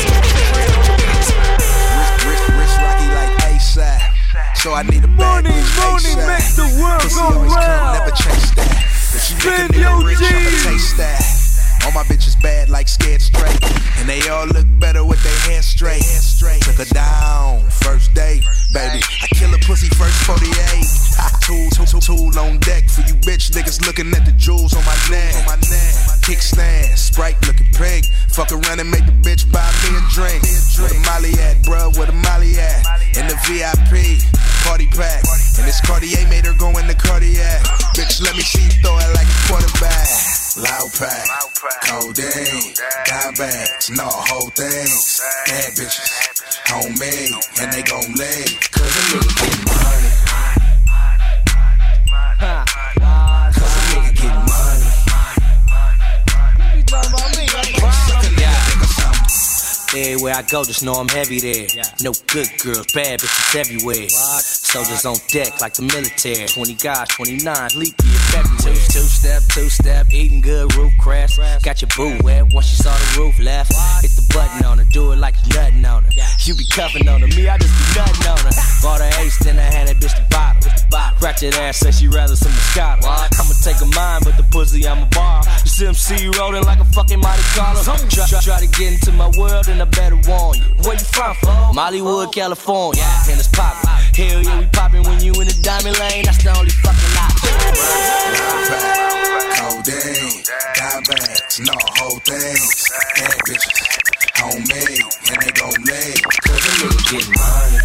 Rich Rocky like ASAP. So I need a bad bitch ASAP. Make the world Pussy go always round. come, never chase that. If she make a nigga rich, I'ma taste that. All my bitches bad like scared straight. And they all look better with their hands straight. Took her down, first date, baby. I kill a pussy first 48. Tool on deck for you bitch niggas looking at the jewels on my neck. Kickstand, Sprite looking pink. Fuck around and make the bitch buy me a drink. Where the Molly at, bruh? Where the Molly at? In the VIP party pack. And this Cartier made her go in the cardiac. Bitch, let me see you throw it like a quarterback. Loud pack, codeine, dime bags, no whole things. Bad bitches, homemade, and they gon' lay. Cause a nigga get money. Cause a nigga get money. Everywhere I go, just know I'm heavy there. No good girls, bad bitches everywhere. Soldiers on deck like the military. 20 guys, 29, leap year February. Two-step, eating good, roof crash. Got your boo wet once she saw the roof left. Hit the button on her, do it like you're nutting on her. You be cuffing on her, me, I just be nutting on her. Bought her ace, then I had that bitch the bottle. Ratchet ass said she rather some Moscato. I'ma take a mine, but the pussy I'ma borrow. This MC rolling like a fucking Monte Carlo. Try to get into my world and I better warn you. Where you from? Mollywood, California. And it's poppin'. Hell yeah, we poppin' when you in the diamond lane. That's the only fucking option. Codeine, dime bags, no whole things. Bad bitches, homemade, and they gon' lay. Cause a nigga get money.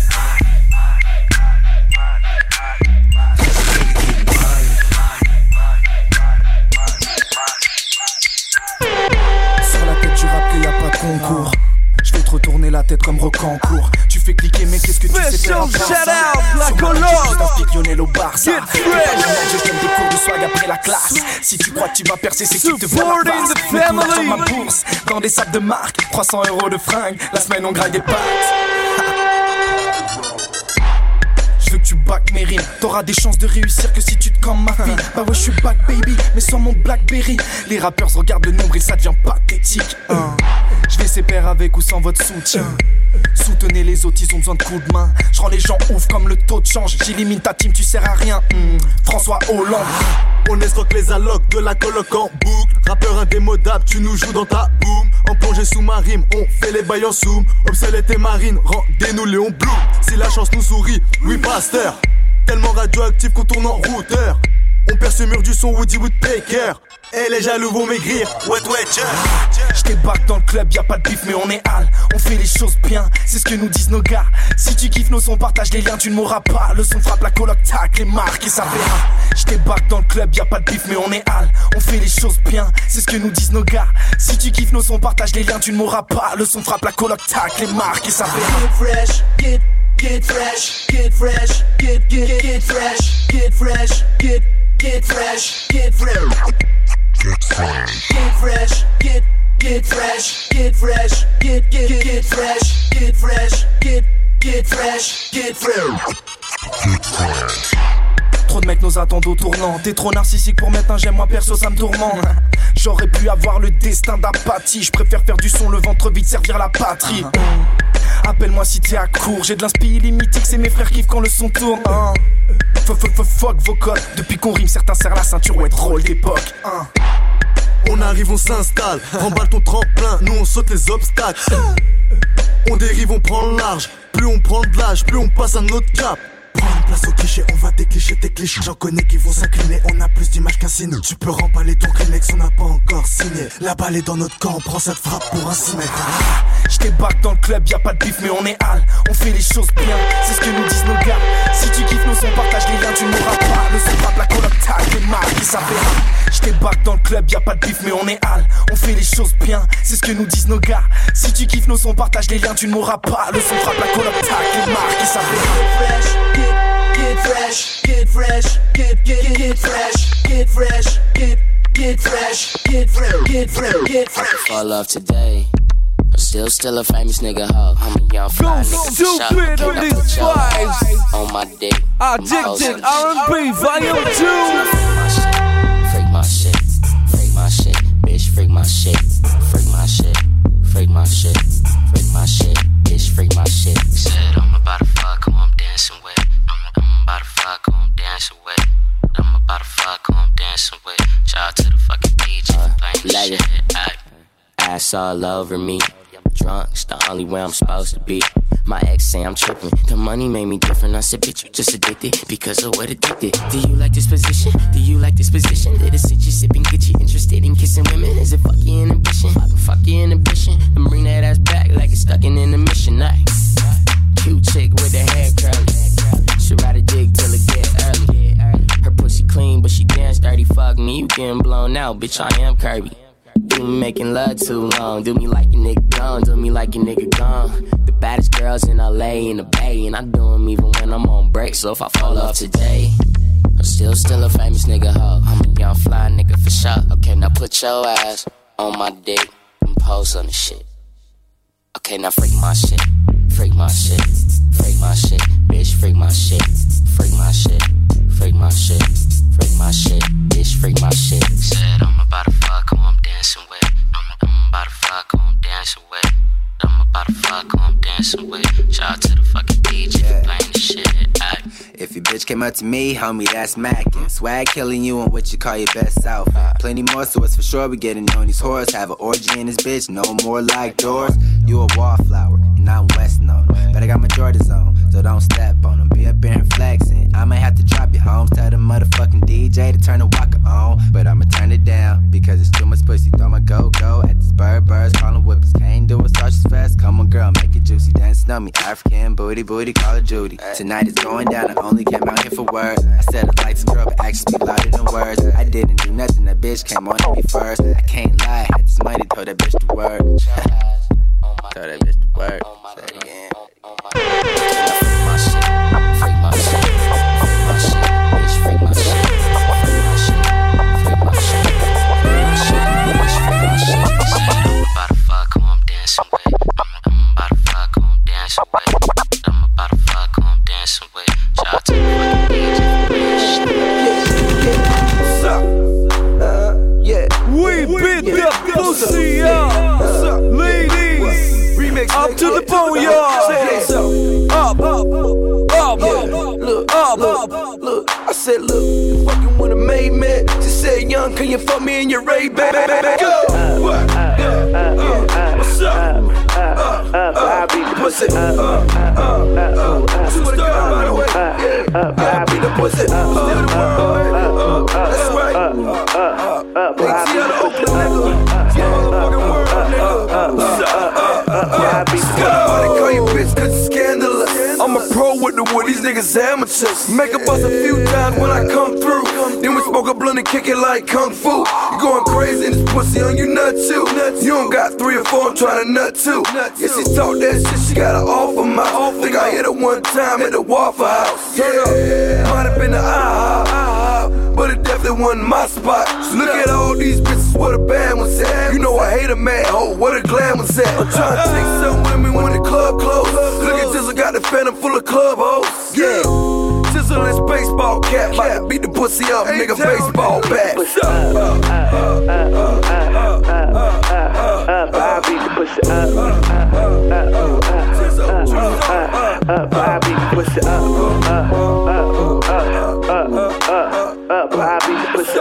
Sur la tête du rap qu'il y a pas de concours. Je vais te retourner la tête comme Rocancourt. Tu fais cliquer mais qu'est-ce que tu sais faire en shout out, la colonne. Juste un pic Lionel au Barça. Je donne des cours de swag après la classe. Si tu crois que tu vas percer, c'est que tu te vois la face. Mes couleurs sur ma bourse, dans des sacs de marque. 300 € de fringues, la semaine on graille des pâtes. Je veux que tu back mes rimes. T'auras des chances de réussir que si tu te cammes ma fille. Bah ouais, je suis back baby, mais sans mon Blackberry. Les rappeurs regardent le nombre et ça devient pathétique. Je vais ses pairs avec ou sans votre soutien. Soutenez les autres, ils ont besoin de coups de main. Je rends les gens ouf comme le taux de change. J'élimine ta team, tu sers à rien. François Hollande. On escroque les allocs de la coloc en boucle. Rappeur indémodable, tu nous joues dans ta boom. En plongée sous ma rime, on fait les bails en zoom. Obsolète et marine, rendez-nous Léon Blum. Si la chance nous sourit, oui pasteur. Tellement radioactif qu'on tourne en routeur. On perce le mur du son Woody Woodpecker. Et les jaloux vont maigrir, ouais. J'débarque dans le club, y'a pas de bif mais on est hal. On fait les choses bien, c'est ce que nous disent nos gars. Si tu kiffes nos sons, partage les liens, tu ne mourras pas. Le son frappe la coloc, tac, les marques et ça verra. J'débarque dans le club, y'a pas de bif mais on est hal. On fait les choses bien, c'est ce que nous disent nos gars. Si tu kiffes nos sons, partage les liens, tu ne mourras pas. Le son frappe la coloc, tac, les marques et ça verra. Get fresh, get fresh, get fresh, get fresh, get fresh, get fresh. Get fresh, get fresh, get fresh, get fresh, get fresh, get fresh. Trop de mecs nous attendent au tournant. T'es trop narcissique pour mettre un j'aime, moi perso ça me tourmente. J'aurais pu avoir le destin d'apathie. Je préfère faire du son, le ventre vide, servir la patrie. Appelle-moi si t'es à court. J'ai de l'inspi illimité, c'est mes frères kiffent quand le son tourne. Fuck vos codes. Depuis qu'on rime, certains serrent la ceinture, ouais, drôle d'époque. On arrive, on s'installe, remballe ton tremplin, nous on saute les obstacles. On dérive, on prend le large. Plus on prend de l'âge, plus on passe à un autre cap. Prends une place au cliché, on va déclicher tes clichés. J'en connais qui vont s'incliner, on a plus d'images qu'un ciné. Tu peux remballer ton Kleenex, on n'a pas encore signé. La balle est dans notre camp, on prend cette frappe pour un cimètre. J'débarque dans le club, y'a pas de bif mais on est hal. On fait les choses bien, c'est ce que nous disent nos gars. Si tu kiffes nos sons, partage les liens, tu ne mourras pas. Le son frappe la coloc, tac, les marques et ça verra. J'débarque dans le club, y'a pas de bif mais on est hal. On fait les choses bien, c'est ce que nous disent nos gars. Si tu kiffes nos sons, partage les liens, tu ne mourras pas. Le son frappe la coloc, tac, les marques et ça verra. Get fresh, get fresh, get fresh, get fresh, get fresh, get fresh. I could fall off today. I'm still a famous nigga hoe. I'm a young fly nigga for sure. Stupid on these vibes. On my dick. Addicted R&B Volume 2. Freak my shit, freak my shit, bitch, freak my shit, freak my shit, freak my shit, freak my shit, bitch, freak my shit. Said I'm about to fuck who I'm dancing with. I'm about to fuck who I'm dancing with. I'm about to fuck who I'm dancing with. Shout out to the fucking DJ for playing this shit. Ass all over me. Drunk's the only way I'm supposed to be. My ex say I'm tripping. The money made me different. I said, bitch, you just addicted because of what addicted. Do you like this position? Do you like this position? Did it sit you sipping, get you interested in kissing women? Is it fuck your inhibition? Fuck your inhibition. Then bring that ass back like it's stuck in intermission. Nice. Cute chick with her hair curly. She ride a dick till it get early. Her pussy clean, but she dance dirty. Fuck me, you getting blown out, bitch. I am Kirby. Do me making love too long. Do me like a nigga gone. Do me like a nigga gone. The baddest girls in LA in the Bay, and I do them even when I'm on break. So if I fall off today, I'm still a famous nigga hoe. I'm a young fly nigga for sure. Okay, now put your ass on my dick and pose on the shit. Okay, now freak my shit, freak my shit, freak my shit, bitch, freak my shit, freak my shit, freak my shit, freak my shit, bitch, freak my shit. Said I'm about to fuck who I'm dancing with. I'm about to fuck who I'm dancing with. I'm about to fuck who I'm dancing with. Shout out to the fucking DJ for playing this shit. If your bitch came up to me, homie, that's mackin'. Swag killing you on what you call your best outfit. Plenty more, so it's for sure we getting on these whores. Have an orgy in this bitch, no more like doors. You a wallflower, and I'm West known. But I got my Jordans on, so don't step on them. Be up in flexing. I might have to drop your homes. Tell the motherfucking DJ to turn the walker on. But I'ma turn it down, because it's too much pussy. Throw my go-go at the birds, callin' whippers. Can't do it, such as fast. Come on, girl, make it juicy. Dance on me, African booty, call it Judy. Tonight is going down, I only came out here for words. I said I'd like to girl, but actions speak louder than words. I didn't do nothing, that bitch came on to me first. I can't lie, had this money, told that bitch the word. Told that bitch the word. Say it again. Freak my shit, freak my shit, freak my shit, bitch, freak my shit, freak my shit, freak my shit, freak my shit, bitch, freak my shit. I'm about to fuck who I'm dancing with. I'm about to fuck who I'm dancing with. I'm about to fuck who I'm dancing with. Shout out to the Up to the boneyard. Up, look. I said, look, you fucking with a maid man. She said, young, can you fuck me in your Ray-Ban? Go. What? What's up? I beat the pussy. Swear to God, by the way. I beat the pussy. Still the world. That's right. See how the Oakland nigga. See how the motherfucking world nigga. Somebody call you bitch cause you scandalous. I'm a pro with the wood, these niggas amateurs. Make a bust a few times when I come through. Then we smoke a blunt and kick it like kung fu. You going crazy in this pussy on you nut too. You don't got 3 or 4, I'm trying to nut too. Yeah, she talk that shit, she got an offer mouth. Think I hit her one time at the Waffle House. Yeah, might have been the IHOP, but it definitely wasn't my spot. So look at all these bitches, what a bad one's at. You know I hate a mad hoe, what a glam was at. I'm trying to take some women when the club closed. Look at this, I got the phantom full of club hoes. Yeah, Sizzle this baseball cap, about to beat the pussy up, nigga, baseball bat. I beat the pussy up. I beat the pussy up. I beat the pussy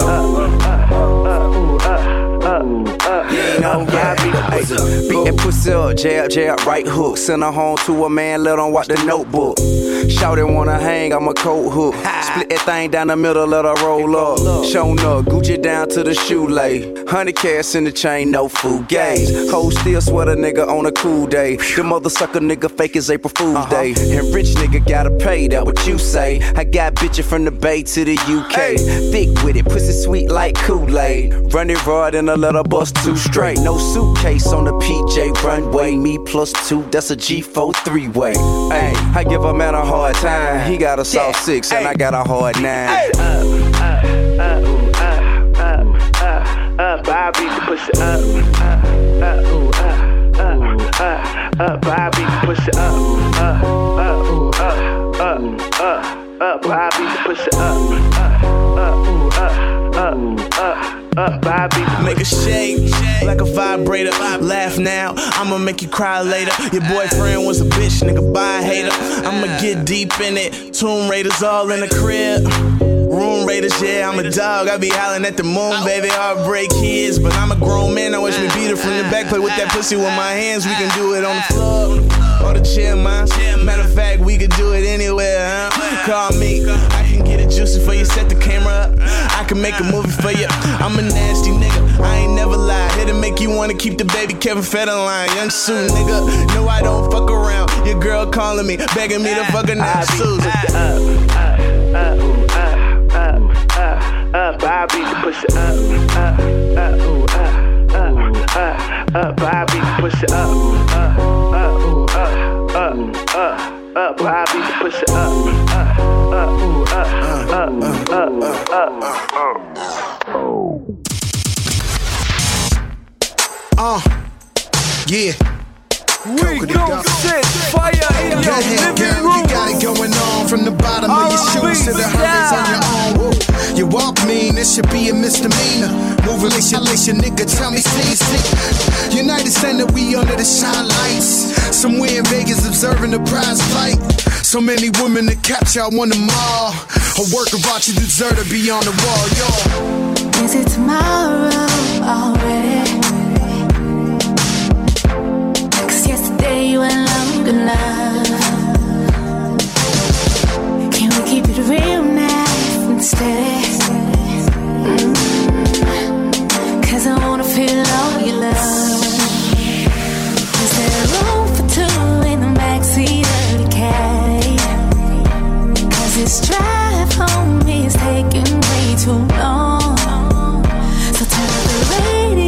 Beating pussy up, jab, right hook. Send her home to a man, let him watch the Notebook. Shawty wanna hang, I'm a coat hook. Split that thing down the middle, let her roll up. Shown up, Gucci down to the shoelace. 100 cash in the chain, no food gaze. Hoes still sweat a nigga on a cool day. The mother sucker nigga fake as April Fool's Day. And rich nigga gotta pay, that what you say. I got bitches from the Bay to the UK. Thick with it, pussy sweet like Kool-Aid. Running raw and a little bust 2 straight. No suitcase on the PJ runway. Me plus 2, that's a G4 3-way. Ay, I give a man a hard time. He got a soft 6 and I got a hard 9. I beat the pussy up. I beat the pussy up. I beat the pussy up. Make a shake like a vibrator. Laugh now, I'ma make you cry later. Your boyfriend was a bitch, nigga, buy a hater. I'ma get deep in it. Tomb Raiders all in the crib. Room Raiders, yeah, I'm a dog. I be howling at the moon, baby. Heartbreak kids, but I'm a grown man. I watch me beat her from the back. Play with that pussy with my hands. We can do it on the floor or the chair, man. Matter of fact, we could do it anywhere, huh? Call me, I can get it juicy for you. Set the camera up, I can make a movie for you. I'm a nasty nigga, I ain't never lied. Here to make you wanna keep the baby Kevin Federline. Young Sue, nigga, no, I don't fuck around. Your girl calling me, begging me to fuck her now, Susan. I beat the pussy up. I beat the pussy up. I beat the pussy yeah. We gon' set fire in your living room. You got it going on from the bottom of your shoes to the hundreds on your own. Woo. You walk mean, it should be a misdemeanor. Move relation, nigga, tell me, see. United Center, we under the shine lights. Somewhere in Vegas, observing the prize fight. So many women to capture, I want them all. A work of art, you deserve to be on the wall, yo. Is it tomorrow already? Yesterday you went long enough. Can we keep it real nice and steady? Cause I wanna feel all your love. Is there room for 2 in the backseat of the Caddy? Cause this drive home is taking way too long. So turn up the radio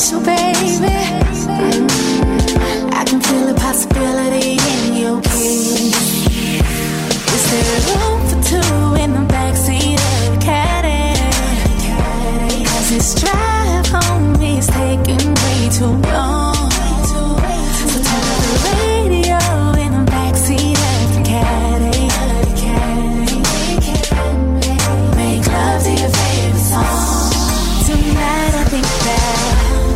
special, baby. I can feel the possibility in your kiss. Is there room for two in the backseat of the Caddy? 'Cause this drive home is taking way too long. So turn up the radio in the backseat of the Caddy. Make love to your favorite song. Tonight I think that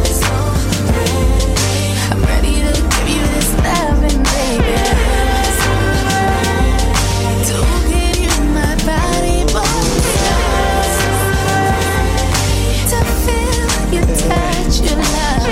I'm ready to give you this loving, baby. To give you my body, bones, to feel your touch, your love.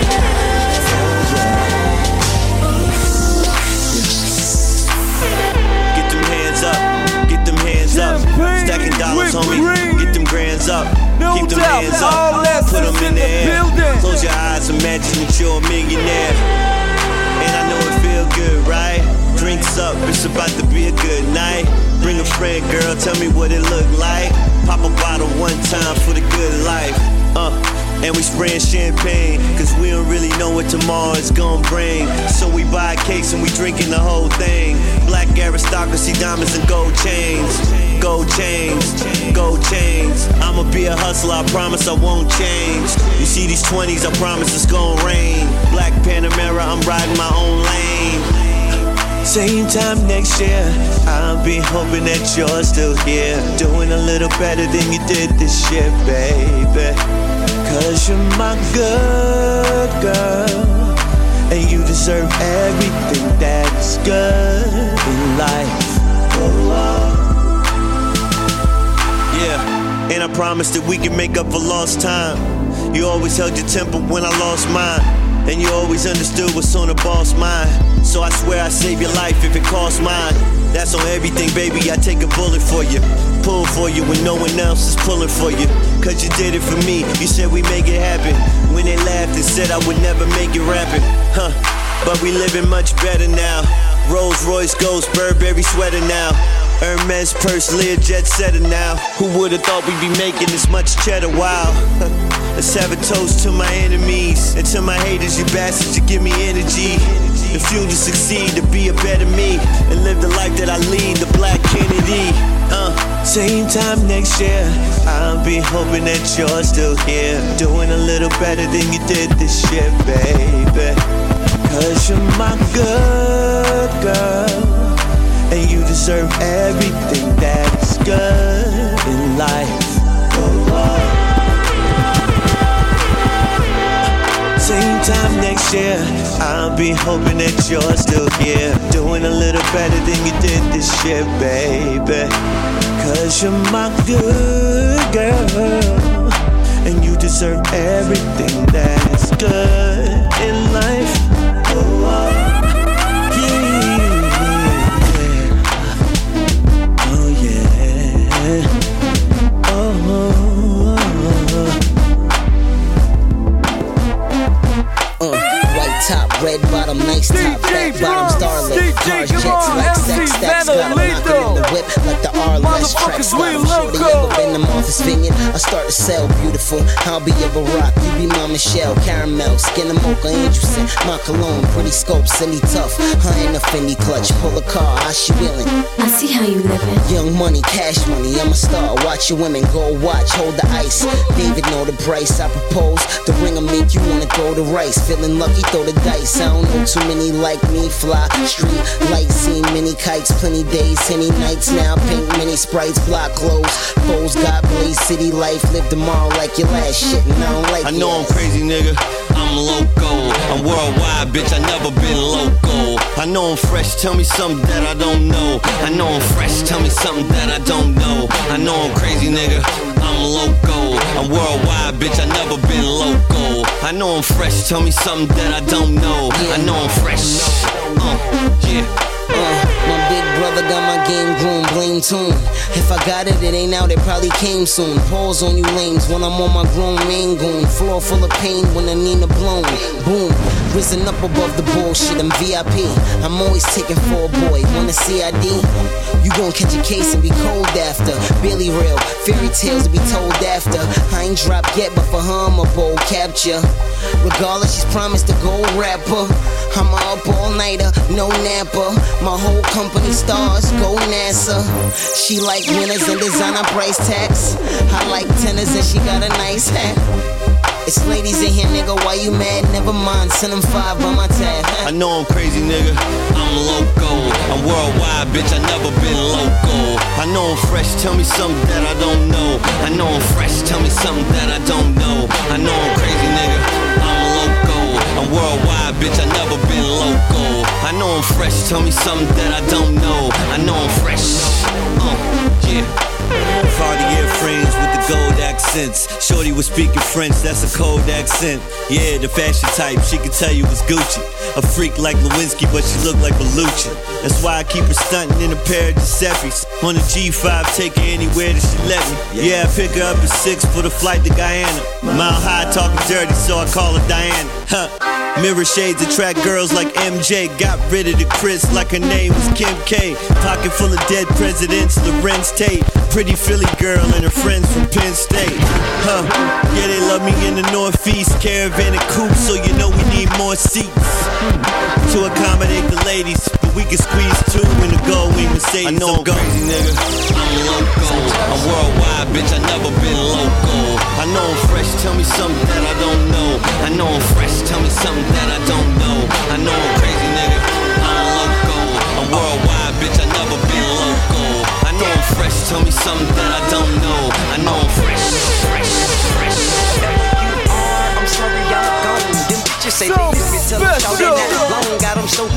Get them hands up, get them hands up. Stacking dollars, homie. Get them grands up. Keep them hands up, put them in the air. Close your eyes, imagine that you're a millionaire. And I know it feel good, right? Drinks up, it's about to be a good night. Bring a friend, girl, tell me what it look like. Pop a bottle one time for the good life. And we spraying champagne, cause we don't really know what tomorrow is gonna bring. So we buy cakes and we drinking the whole thing. Black aristocracy, diamonds and gold chains. Gold chains, gold chains. I'ma be a hustler, I promise I won't change. You see these 20s, I promise it's gonna rain. Black Panamera, I'm riding my own lane. Same time next year, I'll be hoping that you're still here. Doing a little better than you did this year, baby. Cause you're my good girl, and you deserve everything that's good in life. Yeah, and I promise that we can make up for lost time. You always held your temper when I lost mine, and you always understood what's on the boss mind. So I swear I save your life if it costs mine. That's on everything, baby, I take a bullet for you. Pull for you when no one else is pulling for you. Cause you did it for me, you said we make it happen. When they laughed and said I would never make it rapping. But we living much better now. Rolls Royce Ghost, Burberry sweater now. Hermes purse, Lear jet setter now. Who would've thought we'd be making this much cheddar? Wow. Let's have a toast to my enemies. And to my haters, you bastards, you give me energy. The fuel to succeed, to be a better me. And live the life that I lead, the Black Kennedy. Same time next year, I'll be hoping that you're still here. Doing a little better than you did this year, baby. Cause you're my good girl, and you deserve everything that's good in life. Same time next year, I'll be hoping that you're still here. Doing a little better than you did this year, baby. Cause you're my good girl, and you deserve everything that's good in life. Top, red bottom, nice top, fat bottom, starlit, cars, jets, like sex, stacks, got them knocking in the whip, like the R-less tracks, bottom, shorty, ever been to Martha's Vineyard, I start to sell, beautiful, I'll be a Barack, you be my Michelle, caramel, skin of mocha, Anderson, my cologne, pretty scope, Cindy tough, I ain't a Fendi clutch, pull a car, how she willin', I see how you living, young money, cash money, I'm a star, watch your women, go watch, hold the ice, David know the price, I propose, the ring will make you wanna throw the rice, feeling lucky, throw the dice. I don't know too many like me. Fly street lights, seen many kites, plenty days, any nights now. Pink mini sprites, block clothes, foes got blaze, city life. Live tomorrow like your last shit, and I don't like. I know I'm crazy, nigga. I'm loco. I'm worldwide, bitch. I never been loco. I know I'm fresh. Tell me something that I don't know. I know I'm fresh. Tell me something that I don't know. I know I'm crazy, nigga. I'm loco. I'm worldwide, bitch. I never been loco. I know I'm fresh. Tell me something that I don't know. I know I'm fresh. My big brother got my game groomed, blame tune. If I got it, it ain't out, it probably came soon. Pause on you lames when I'm on my grown main goon. Floor full of pain when the Nina blown. Boom, risen up above the bullshit, I'm VIP. I'm always taking for a boy, wanna CID? You gon' catch a case and be cold after. Barely real, fairy tales to be told after. I ain't dropped yet, but for her I'm a bold capture. Regardless, she's promised a gold rapper. I'm a up all-nighter, no napper. My whole company stars, go NASA. She like winners and designer price tags. I like tenors and she got a nice hat. It's ladies in here, nigga, why you mad? Never mind, send them 5 by my tab. I know I'm crazy, nigga, I'm loco. I'm worldwide, bitch, I never been loco. I know I'm fresh, tell me something that I don't know. I know I'm fresh, tell me something that I don't know. I know I'm crazy, nigga, I'm loco. I'm worldwide, bitch, I never been loco. I know I'm fresh, tell me something that I don't know. I know I'm fresh, yeah. Cartier frames with the gold accents. Shorty was speaking French, that's a cold accent. Yeah, the fashion type, she could tell you was Gucci. A freak like Lewinsky, but she look like Belushi. That's why I keep her stunting in a pair of Giuseppe's. On a G5, take her anywhere that she let me. Yeah, I pick her up at 6 for the flight to Guyana. Mile high talking dirty, so I call her Diana. Huh. Mirror shades attract girls like MJ. Got rid of the Chris like her name was Kim K. Pocket full of dead presidents, Lorenz Tate. Pretty Philly girl and her friends from Penn State. Huh, yeah, they love me in the Northeast. Caravan and coupe, so you know we need more seats to accommodate the ladies. But we can squeeze 2 in the Goldwing Mercedes. I know I'm crazy, nigga, I'm loco. I'm worldwide, bitch, I never been loco. I know I'm fresh, tell me something that I don't know. I know I'm fresh, tell me something that I don't know. I know I'm crazy, nigga, I'm loco. I'm worldwide, bitch, I never been loco. I know I'm fresh, tell me something that I don't know. I know I'm fresh, fresh, fresh. I'm sorry, I'm gone. Them bitches say they miss me till I'm shouting that long. Got them so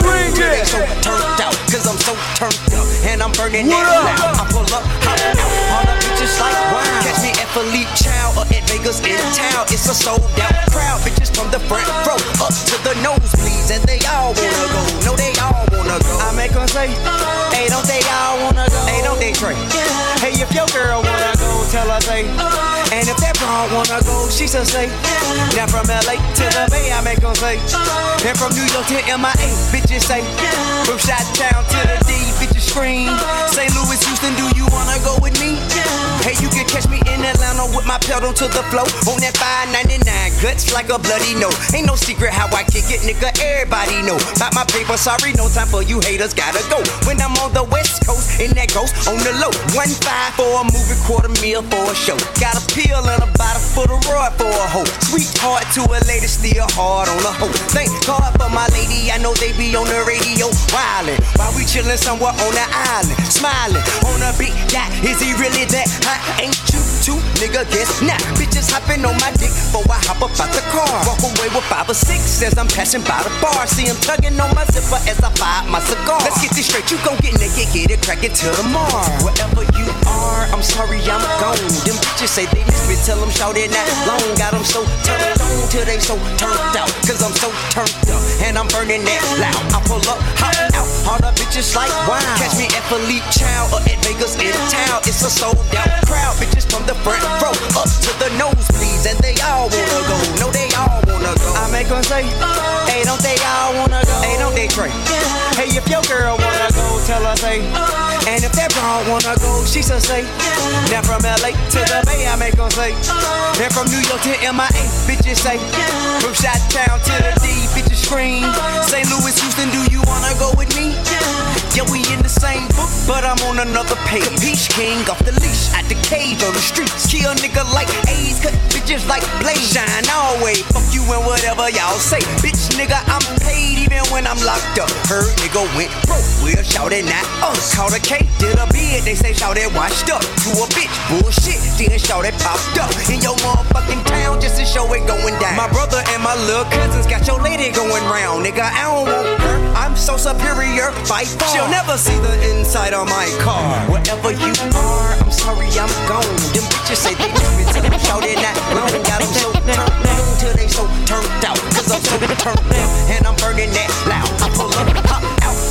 turned out, cause I'm so turned up. And I'm burning that loud. I pull up, hop out, all the bitches like wow. Catch me at Philippe Chow or at Vegas in town. It's a sold out crowd, bitches from the front row up to the nosebleeds, and they all wanna go. No, they all wanna go. I make them say, hey, don't they all wanna go? Hey, don't they Trey? Hey, if your girl wanna go, tell her say. And if that broad wanna go, she should say. Now from LA to the Bay, I make them say. And from New York to MIA, bitches say. From Chi-Town to the D, bitches scream. St. Louis, Houston, do you wanna go with me? Hey, you can catch me in Atlanta with my pedal to the floor. On that 599, guts like a bloody no. Ain't no secret how I kick it, nigga, everybody know. About my paper, sorry, no time for you haters, gotta go. When I'm on the West Coast, in that ghost, on the low. 1.5 for a movie, $250,000 for a show. Got a pill and a bottle for the rod for a hoe. Sweetheart to a lady, still hard on a hoe. Thank God for my lady, I know they be on the radio wildin'. While we chillin' somewhere on the island, smiling on a big yacht. Is he really that hot? Ain't you too, nigga? Guess not. Bitches hopping on my dick before I hop up out the car. Walk away with 5 or 6 as I'm passing by the bar. See him tugging on my zipper as I fire my cigar. Let's get this straight, you gon' get naked, get it, crack it till tomorrow. Wherever you are, I'm sorry, I'm gone. Them bitches say they miss me, tell them shout it not long. Got them so turned on till they so turned out. Cause I'm so turned up and I'm burning that loud. I pull up, hop out, all the bitches like wow. Catch me at Philippe Chow or at Vegas in town. It's a sold out crowd, bitches from the front row up to the nosebleeds, and they all wanna go. No, they all wanna go. I make them say, hey, don't they all wanna go? Hey, don't they Trey? Hey, if your girl wanna go, tell her say. And if that broad wanna go, she should say. Now from LA to the Bay, I make them say. And from New York to MIA, bitches say. From Chi-Town to the D, bitches scream. St. Louis, Houston, do you wanna go with me? Yeah, we in the same book, but I'm on another page. Capiche King off the leash, at the cage on the streets. Kill nigga like AIDS, cut bitches like Blaze. Shine always, fuck you and whatever y'all say. Bitch nigga, I'm paid even when I'm locked up. Heard nigga went broke, we'll shout it not us. Caught a cake, did a bid, they say shout it washed up. To a bitch, bullshit, then shout it popped up. In your motherfucking town, just to show it going down. My brother and my little cousins got your lady going round. Nigga, I don't want her, I'm so superior, by far. She'll never see the inside of my car. Wherever you are, I'm sorry, I'm gone. Them bitches say they miss me till I'm shout it not long. Got them so turned on till they so turned out. Cause I'm so turned up and I'm burning that loud. I pull up, hop out,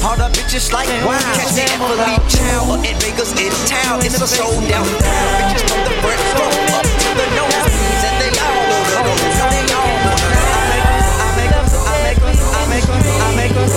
All the bitches like wine. Catch me at Philippe Chow or at Vegas in town. It's a sold out town. Bitches from the front row up to the nosebleeds, and they all wanna go. They all wanna go. I make her.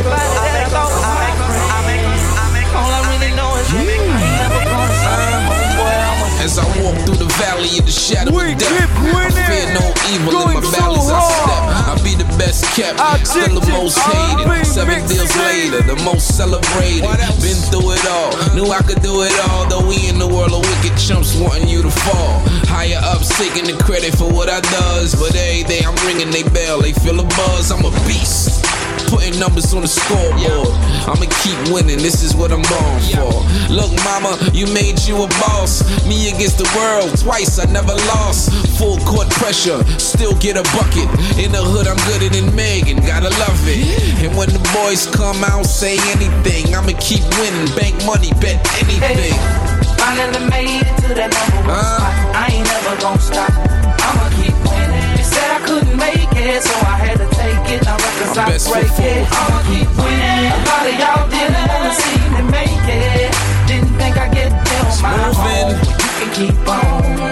All I really know is you make me never gonna sign, homeboy. As I walk through the valley of the shadow of death, I fear no evil in my battles I step. I be the best kept, still the most hated. 7 deals later, the most celebrated. Been through it all, knew I could do it all. Though we in the world of wicked chumps wanting you to fall. Higher ups taking the credit for what I does, but every day I'm ringing they bell, they feel a buzz. I'm a beast, putting numbers on the scoreboard. I'ma keep winning, this is what I'm born for. Look mama, you made you a boss. Me against the world, twice I never lost. Full court pressure, still get a bucket. In the hood I'm gooder than Megan, gotta love it. And when the boys come out, say anything. I'ma keep winning, bank money, bet anything. Finally made it to that number one spot. I ain't never gonna stop, I'ma keep winning. You said I couldn't make it, so I had to take it. Now records I break it, I'ma keep winning. A lot of y'all didn't wanna see me make it. Didn't think I'd get there on my own. You can keep on.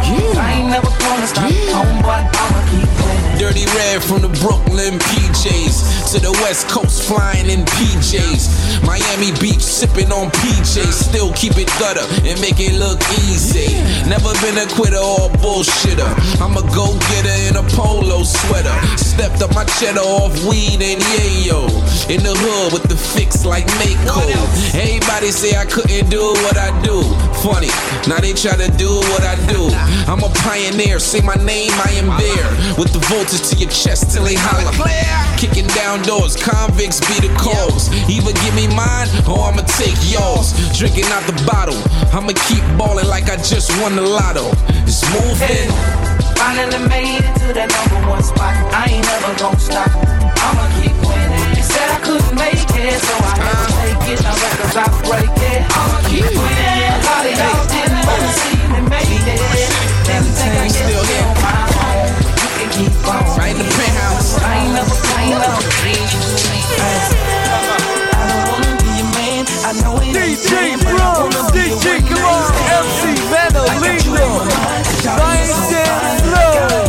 I ain't never gonna stop, homeboy, I'ma keep winning. Dirty Red from the Brooklyn PJs to the West Coast flying in PJs. Miami Beach sipping on PJs. Still keep it gutter and make it look easy. Never been a quitter or a bullshitter. I'm a go-getter in a polo sweater. Stepped up my cheddar off weed and yayo. In the hood with the fix like Mako. Everybody say I couldn't do what I do. Funny, now they try to do what I do. I'm a pioneer, say my name, I am there. With the voltage to your chest till they holler. Kicking down doors, convicts be the cause. Either give me mine or I'ma take yours. Drinking out the bottle, I'ma keep balling like I just won the lotto. It's moving. Finally made it to that number one spot. I ain't never gonna stop, I'ma keep winning. You said I couldn't make it, so I had to take it. Now records I break it, I'ma keep winning. A lot of y'all didn't wanna see me make it. Didn't think I get it on my own. You can keep on. Right in the penthouse. I ain't never I don't wanna be your man, I know it ain't DJ Bro, DJ Kamar, MC Vandalina, Ryan Flow.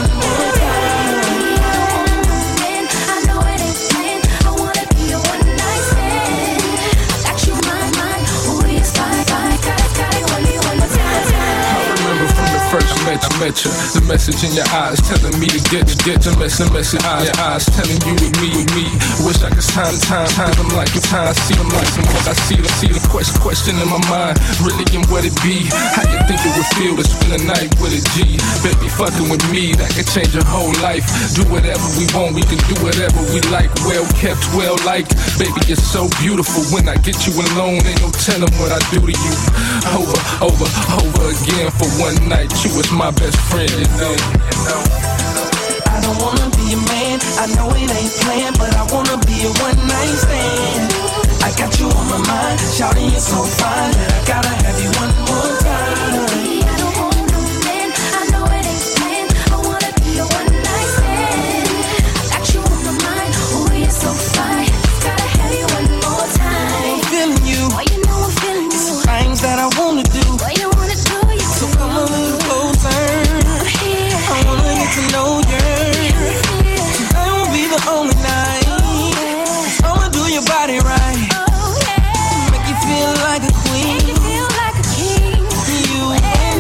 I met you. The message in your eyes telling me to get the message in your eyes telling you with me. Wish I could time them like it's time. See them like some what I see the question in my mind. Really and what it be? How you think it would feel to spend a night with a G? Baby, fucking with me, that could change your whole life. Do whatever we want, we can do whatever we like. Well kept, well liked. Baby, you're so beautiful. When I get you alone, ain't no telling what I do to you. Over again for one night. You was my best friend, you know. I don't wanna be a man, I know it ain't planned, but I wanna be a one night stand. I got you on my mind, shawty, you're so fine that I gotta have you one more time. I don't want no man, I know it ain't planned, I wanna be a one night stand. I got you on my mind, oh you're so fine, gotta have you one more time. I'm feeling you, oh you know I'm feeling you. It's things that I wanna do, what you wanna do, so come a little closer. I wanna get to know you. I won't be the only night. I'ma do your body right. Make you feel like a queen. You and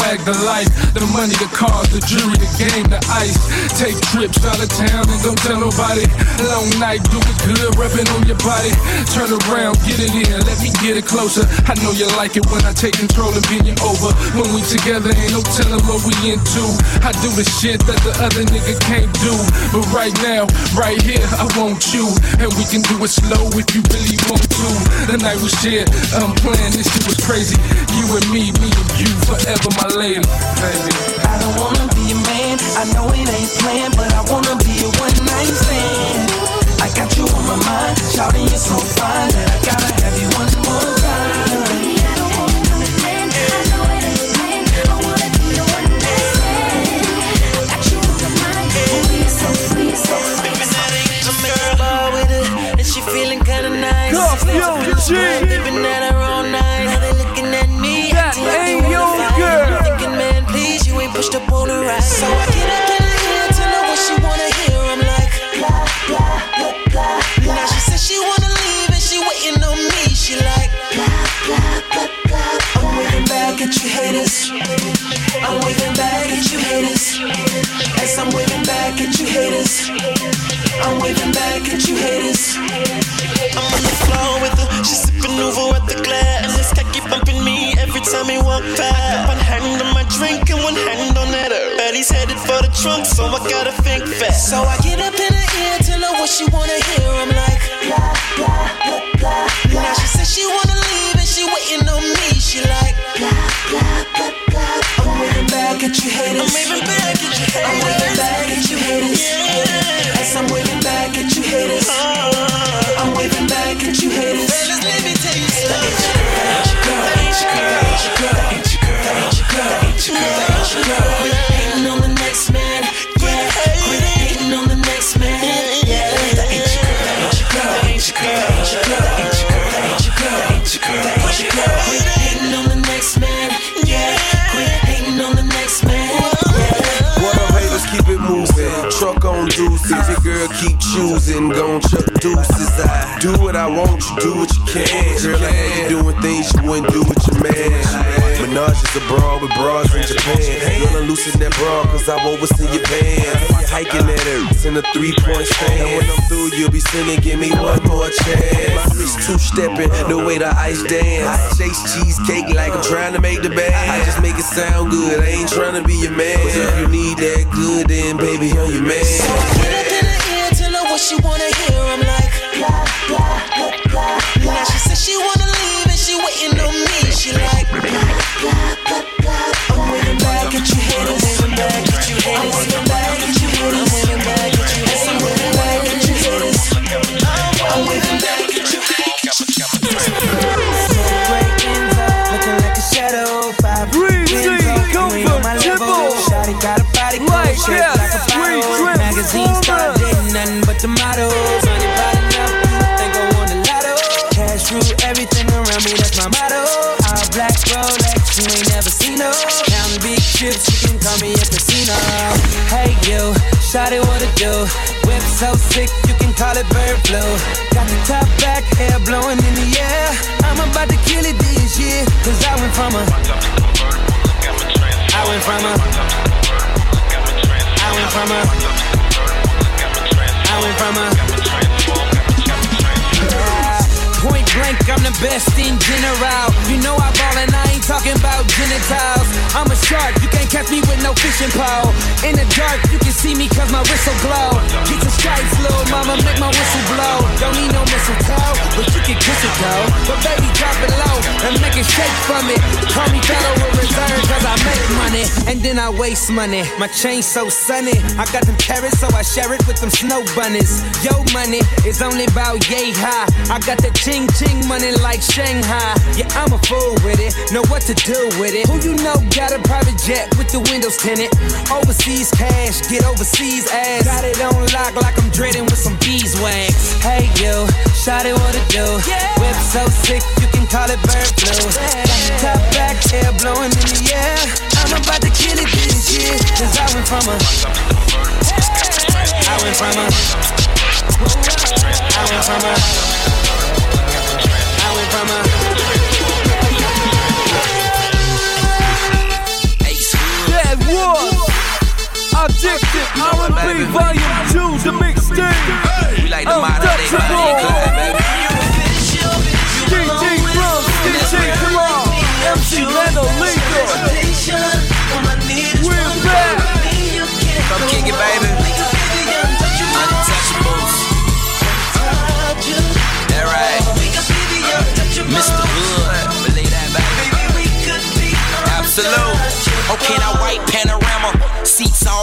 swag, the life, the money, the cars, the jewelry, the game, the ice. Take trips out of town and don't tell nobody. Long night, do it good, rubbing on your body. Turn around, get it in, let me get it closer. I know you like it when I take control and bend you over. When we together, ain't no telling what we into. I do the shit that the other nigga can't do. But right now, right here, I want you. And we can do it slow if you really want to. The night we shared, I'm playing, this shit was crazy. You and me and you, forever my lady, baby. I don't wanna be a man, I know it ain't planned, but I wanna be a one-night stand. I got you on my mind, shouting you're so fine that I gotta have you one more time. I don't wanna be a man, I know it ain't planned, I wanna be a one-night stand. I got you on my mind, oh you're so free, so free. I'm in a bar with her, and she feeling kinda nice. Living at her all night, now they looking at me. That ain't your girl. I'm thinking, man, please, you ain't pushed up on the right. So I get up in her ear, tell her what she wanna hear. I'm like, blah, blah, blah, blah, blah. Now she says she wanna leave and she waiting on me. She like, blah, blah, blah, blah. I'm waving back at you haters. I'm waving back at you haters. As I'm waving back at you haters. I'm waving back at you haters. I'm on the floor with her, she's sipping over at the glass. And this guy keep bumping me every time he walk past. One hand on my drink and one hand on that her. But he's headed for the trunk, so I gotta think fast. So I get up in her ear, tell her what she wanna hear. I'm like, blah, blah, blah, blah, blah. Now she says she wanna leave and she waiting on me. She like, blah, blah, blah, blah. I'm waving back at you haters. I'm waving back at you haters. I'm waving back at you haters. Yeah. As I'm waving back at you haters. I'm waving back at you haters. Fellas, let me tell you something. Hating on the next man. Yeah. Quit hating on the next man. Yeah. That ain't your girl. That ain't your girl. That ain't your girl. That ain't your girl. That ain't your girl. That ain't your girl. That ain't your girl. That ain't your girl. Quit hating on the next man. Yeah. Quit hating on the next man. What up, haters? Keep it moving. Truck on deuces. Your girl keep choosing. Gon' chuck deuces. I do what I want. You do what you can. Girl, I know you doing things you wouldn't do with your man. Menage is abroad with bras in Japan. Gonna loosen that bra cause I won't in your pants. Hiking at her in a 3-point stand. And when I'm through, you'll be singing, give me one more chance. My wrist two-stepping, the way the ice dance. Chase cheesecake like I'm trying to make the band. I just make it sound good, I ain't trying to be your man. But if you need that good, then baby, I'm your man. So I get up in her ear, tell her what she wanna hear. I'm like, blah, blah, blah, blah, blah. Now she says she wanna leave and she waiting on me. She like, blah, blah, blah, blah. I'm waving back at you haters. I'm waving back at you haters. I'm waving back at you haters. I'm waving back at you haters. I'm waving back at you haters. I'm waving back at you haters. Looking like a shadow, 5 Breezy, comfortable. Shawty got a body like shaped like a bottle. Magazine start dating nothing but the models. Money bad enough, think I won the lotto. Cash rule everything around me, that's my motto. All black Rolex, you ain't never seen no. Counting big chips, you can call me a casino. Hey you, shawty what to do? Whip so sick, you can call it bird flu. Got the top back, hair blowing in the air. I'm about to kill it this year, cause I went from a point blank, I'm the best in general. You know I ball and I ain't talking about genitals. I'm a shark, you can't catch me with no fishing pole. In the dark, you can see me cause my whistle glow. Get your stripes, little mama, make my whistle blow. Don't need no mistletoe, but you can kiss it though. But baby, drop it low and make it shake from it. Call me Federal Reserve cause I make money and then I waste money. My chain so sunny, I got them carrots so I share it with them snow bunnies. Yo money is only about yay high. I got that ching ching money like Shanghai. Yeah, I'm a fool with it, know what to do with it. Who you know got a private jet with the windows tinted? Overseas cash, get overseas ass. Got it on lock like I'm dreading with some beeswax. Hey you, shawty what to do? Whip so sick you can call it bird flu. Top back, hair blowing in the air. I'm about to kill it this year, cause I went from a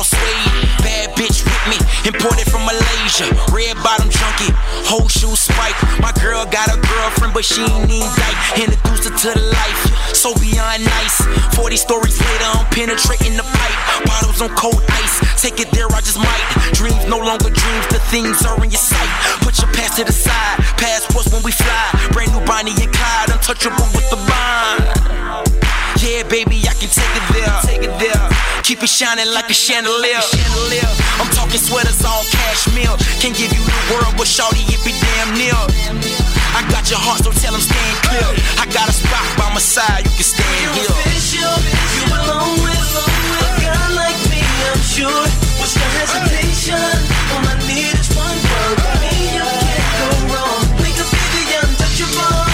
all suede. Bad bitch with me, imported from Malaysia. Red bottom junkie, whole shoe spike. My girl got a girlfriend, but she ain't even dyke. Introduced her to the life, so beyond nice. 40 stories later, I'm penetrating the pipe. Bottles on cold ice, take it there, I just might. Dreams no longer dreams, the things are in your sight. Put your past to the side, passports when we fly. Brand new Bonnie and Clyde, untouchable with the bond. Yeah, baby, I can take it there. Keep it shining like a chandelier. I'm talking sweaters all cashmere. Can't give you the world, but shawty, it be damn near. I got your heart, so tell them stand clear. I got a spot by my side, you can stand here. You belong with a girl like me, I'm sure. What's the hesitation? All I need is one word. Me, you can't go wrong. We could be the untouchables.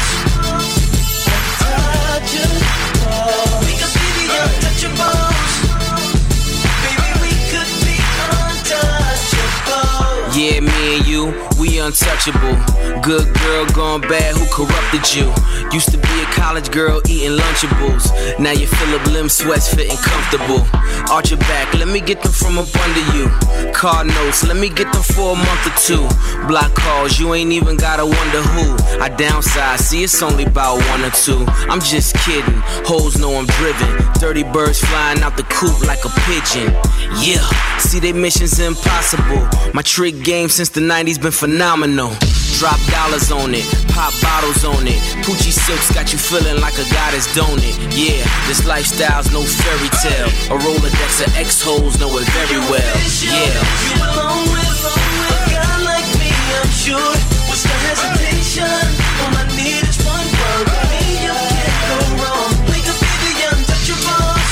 We could be the untouchables. Baby, we could be untouchables. Yeah, me and you, we untouchable. Good girl gone bad, who corrupted you? Used to be a college girl eating Lunchables. Now you Phillip Lim sweats fitting comfortable. Arch your back, let me get them from up under you. Car notes, let me get them for a month or two. Block calls, you ain't even gotta wonder who. I downsize, see it's only about 1 or 2. I'm just kidding, hoes know I'm driven. Dirty birds flying out the coop like a pigeon. Yeah, see they mission's impossible. My trick game since the 90s been phenomenal. Drop dollars on it, pop bottles on it. Poochie silks got you feeling like a goddess, don't it? Yeah, this lifestyle's no fairy tale. A Rolodex of ex-hoes know it very well. Yeah. You belong with a girl like me, I'm sure. What's the hesitation? All I need is one word. Me, you can't go wrong. We could be the untouchables.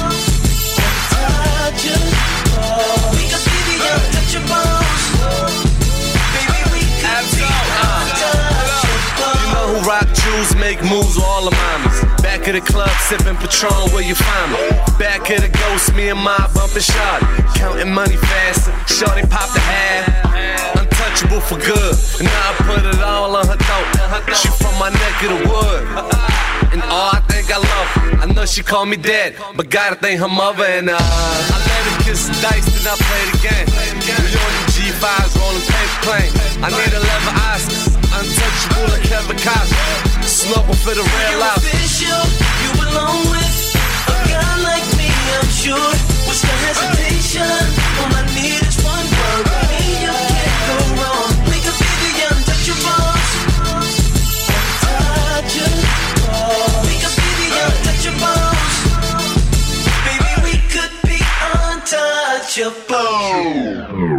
We could be the untouchables. Rock jewels, make moves with all the mommies. Back of the club, sipping Patron, where you find me. Back of the ghost, me and my bumpin' shawty. Counting money fast, shawty pop the half. Untouchable for good, and now I put it all on her throat. She from my neck of the wood, and I think I love her. I know she call me dad, but gotta thank her mother. And I let her kiss the dice, then I play the game. We on them G5s, rolling paper plane. I need 11 Oscars. Untouchable like Kevin Costner. Snuggle for the real life. You belong with a girl like me, I'm sure. What's the hesitation? All I need is one word. Me, you can't go wrong. We could be the untouchables. We could be the untouchables. Baby, we could be untouchables.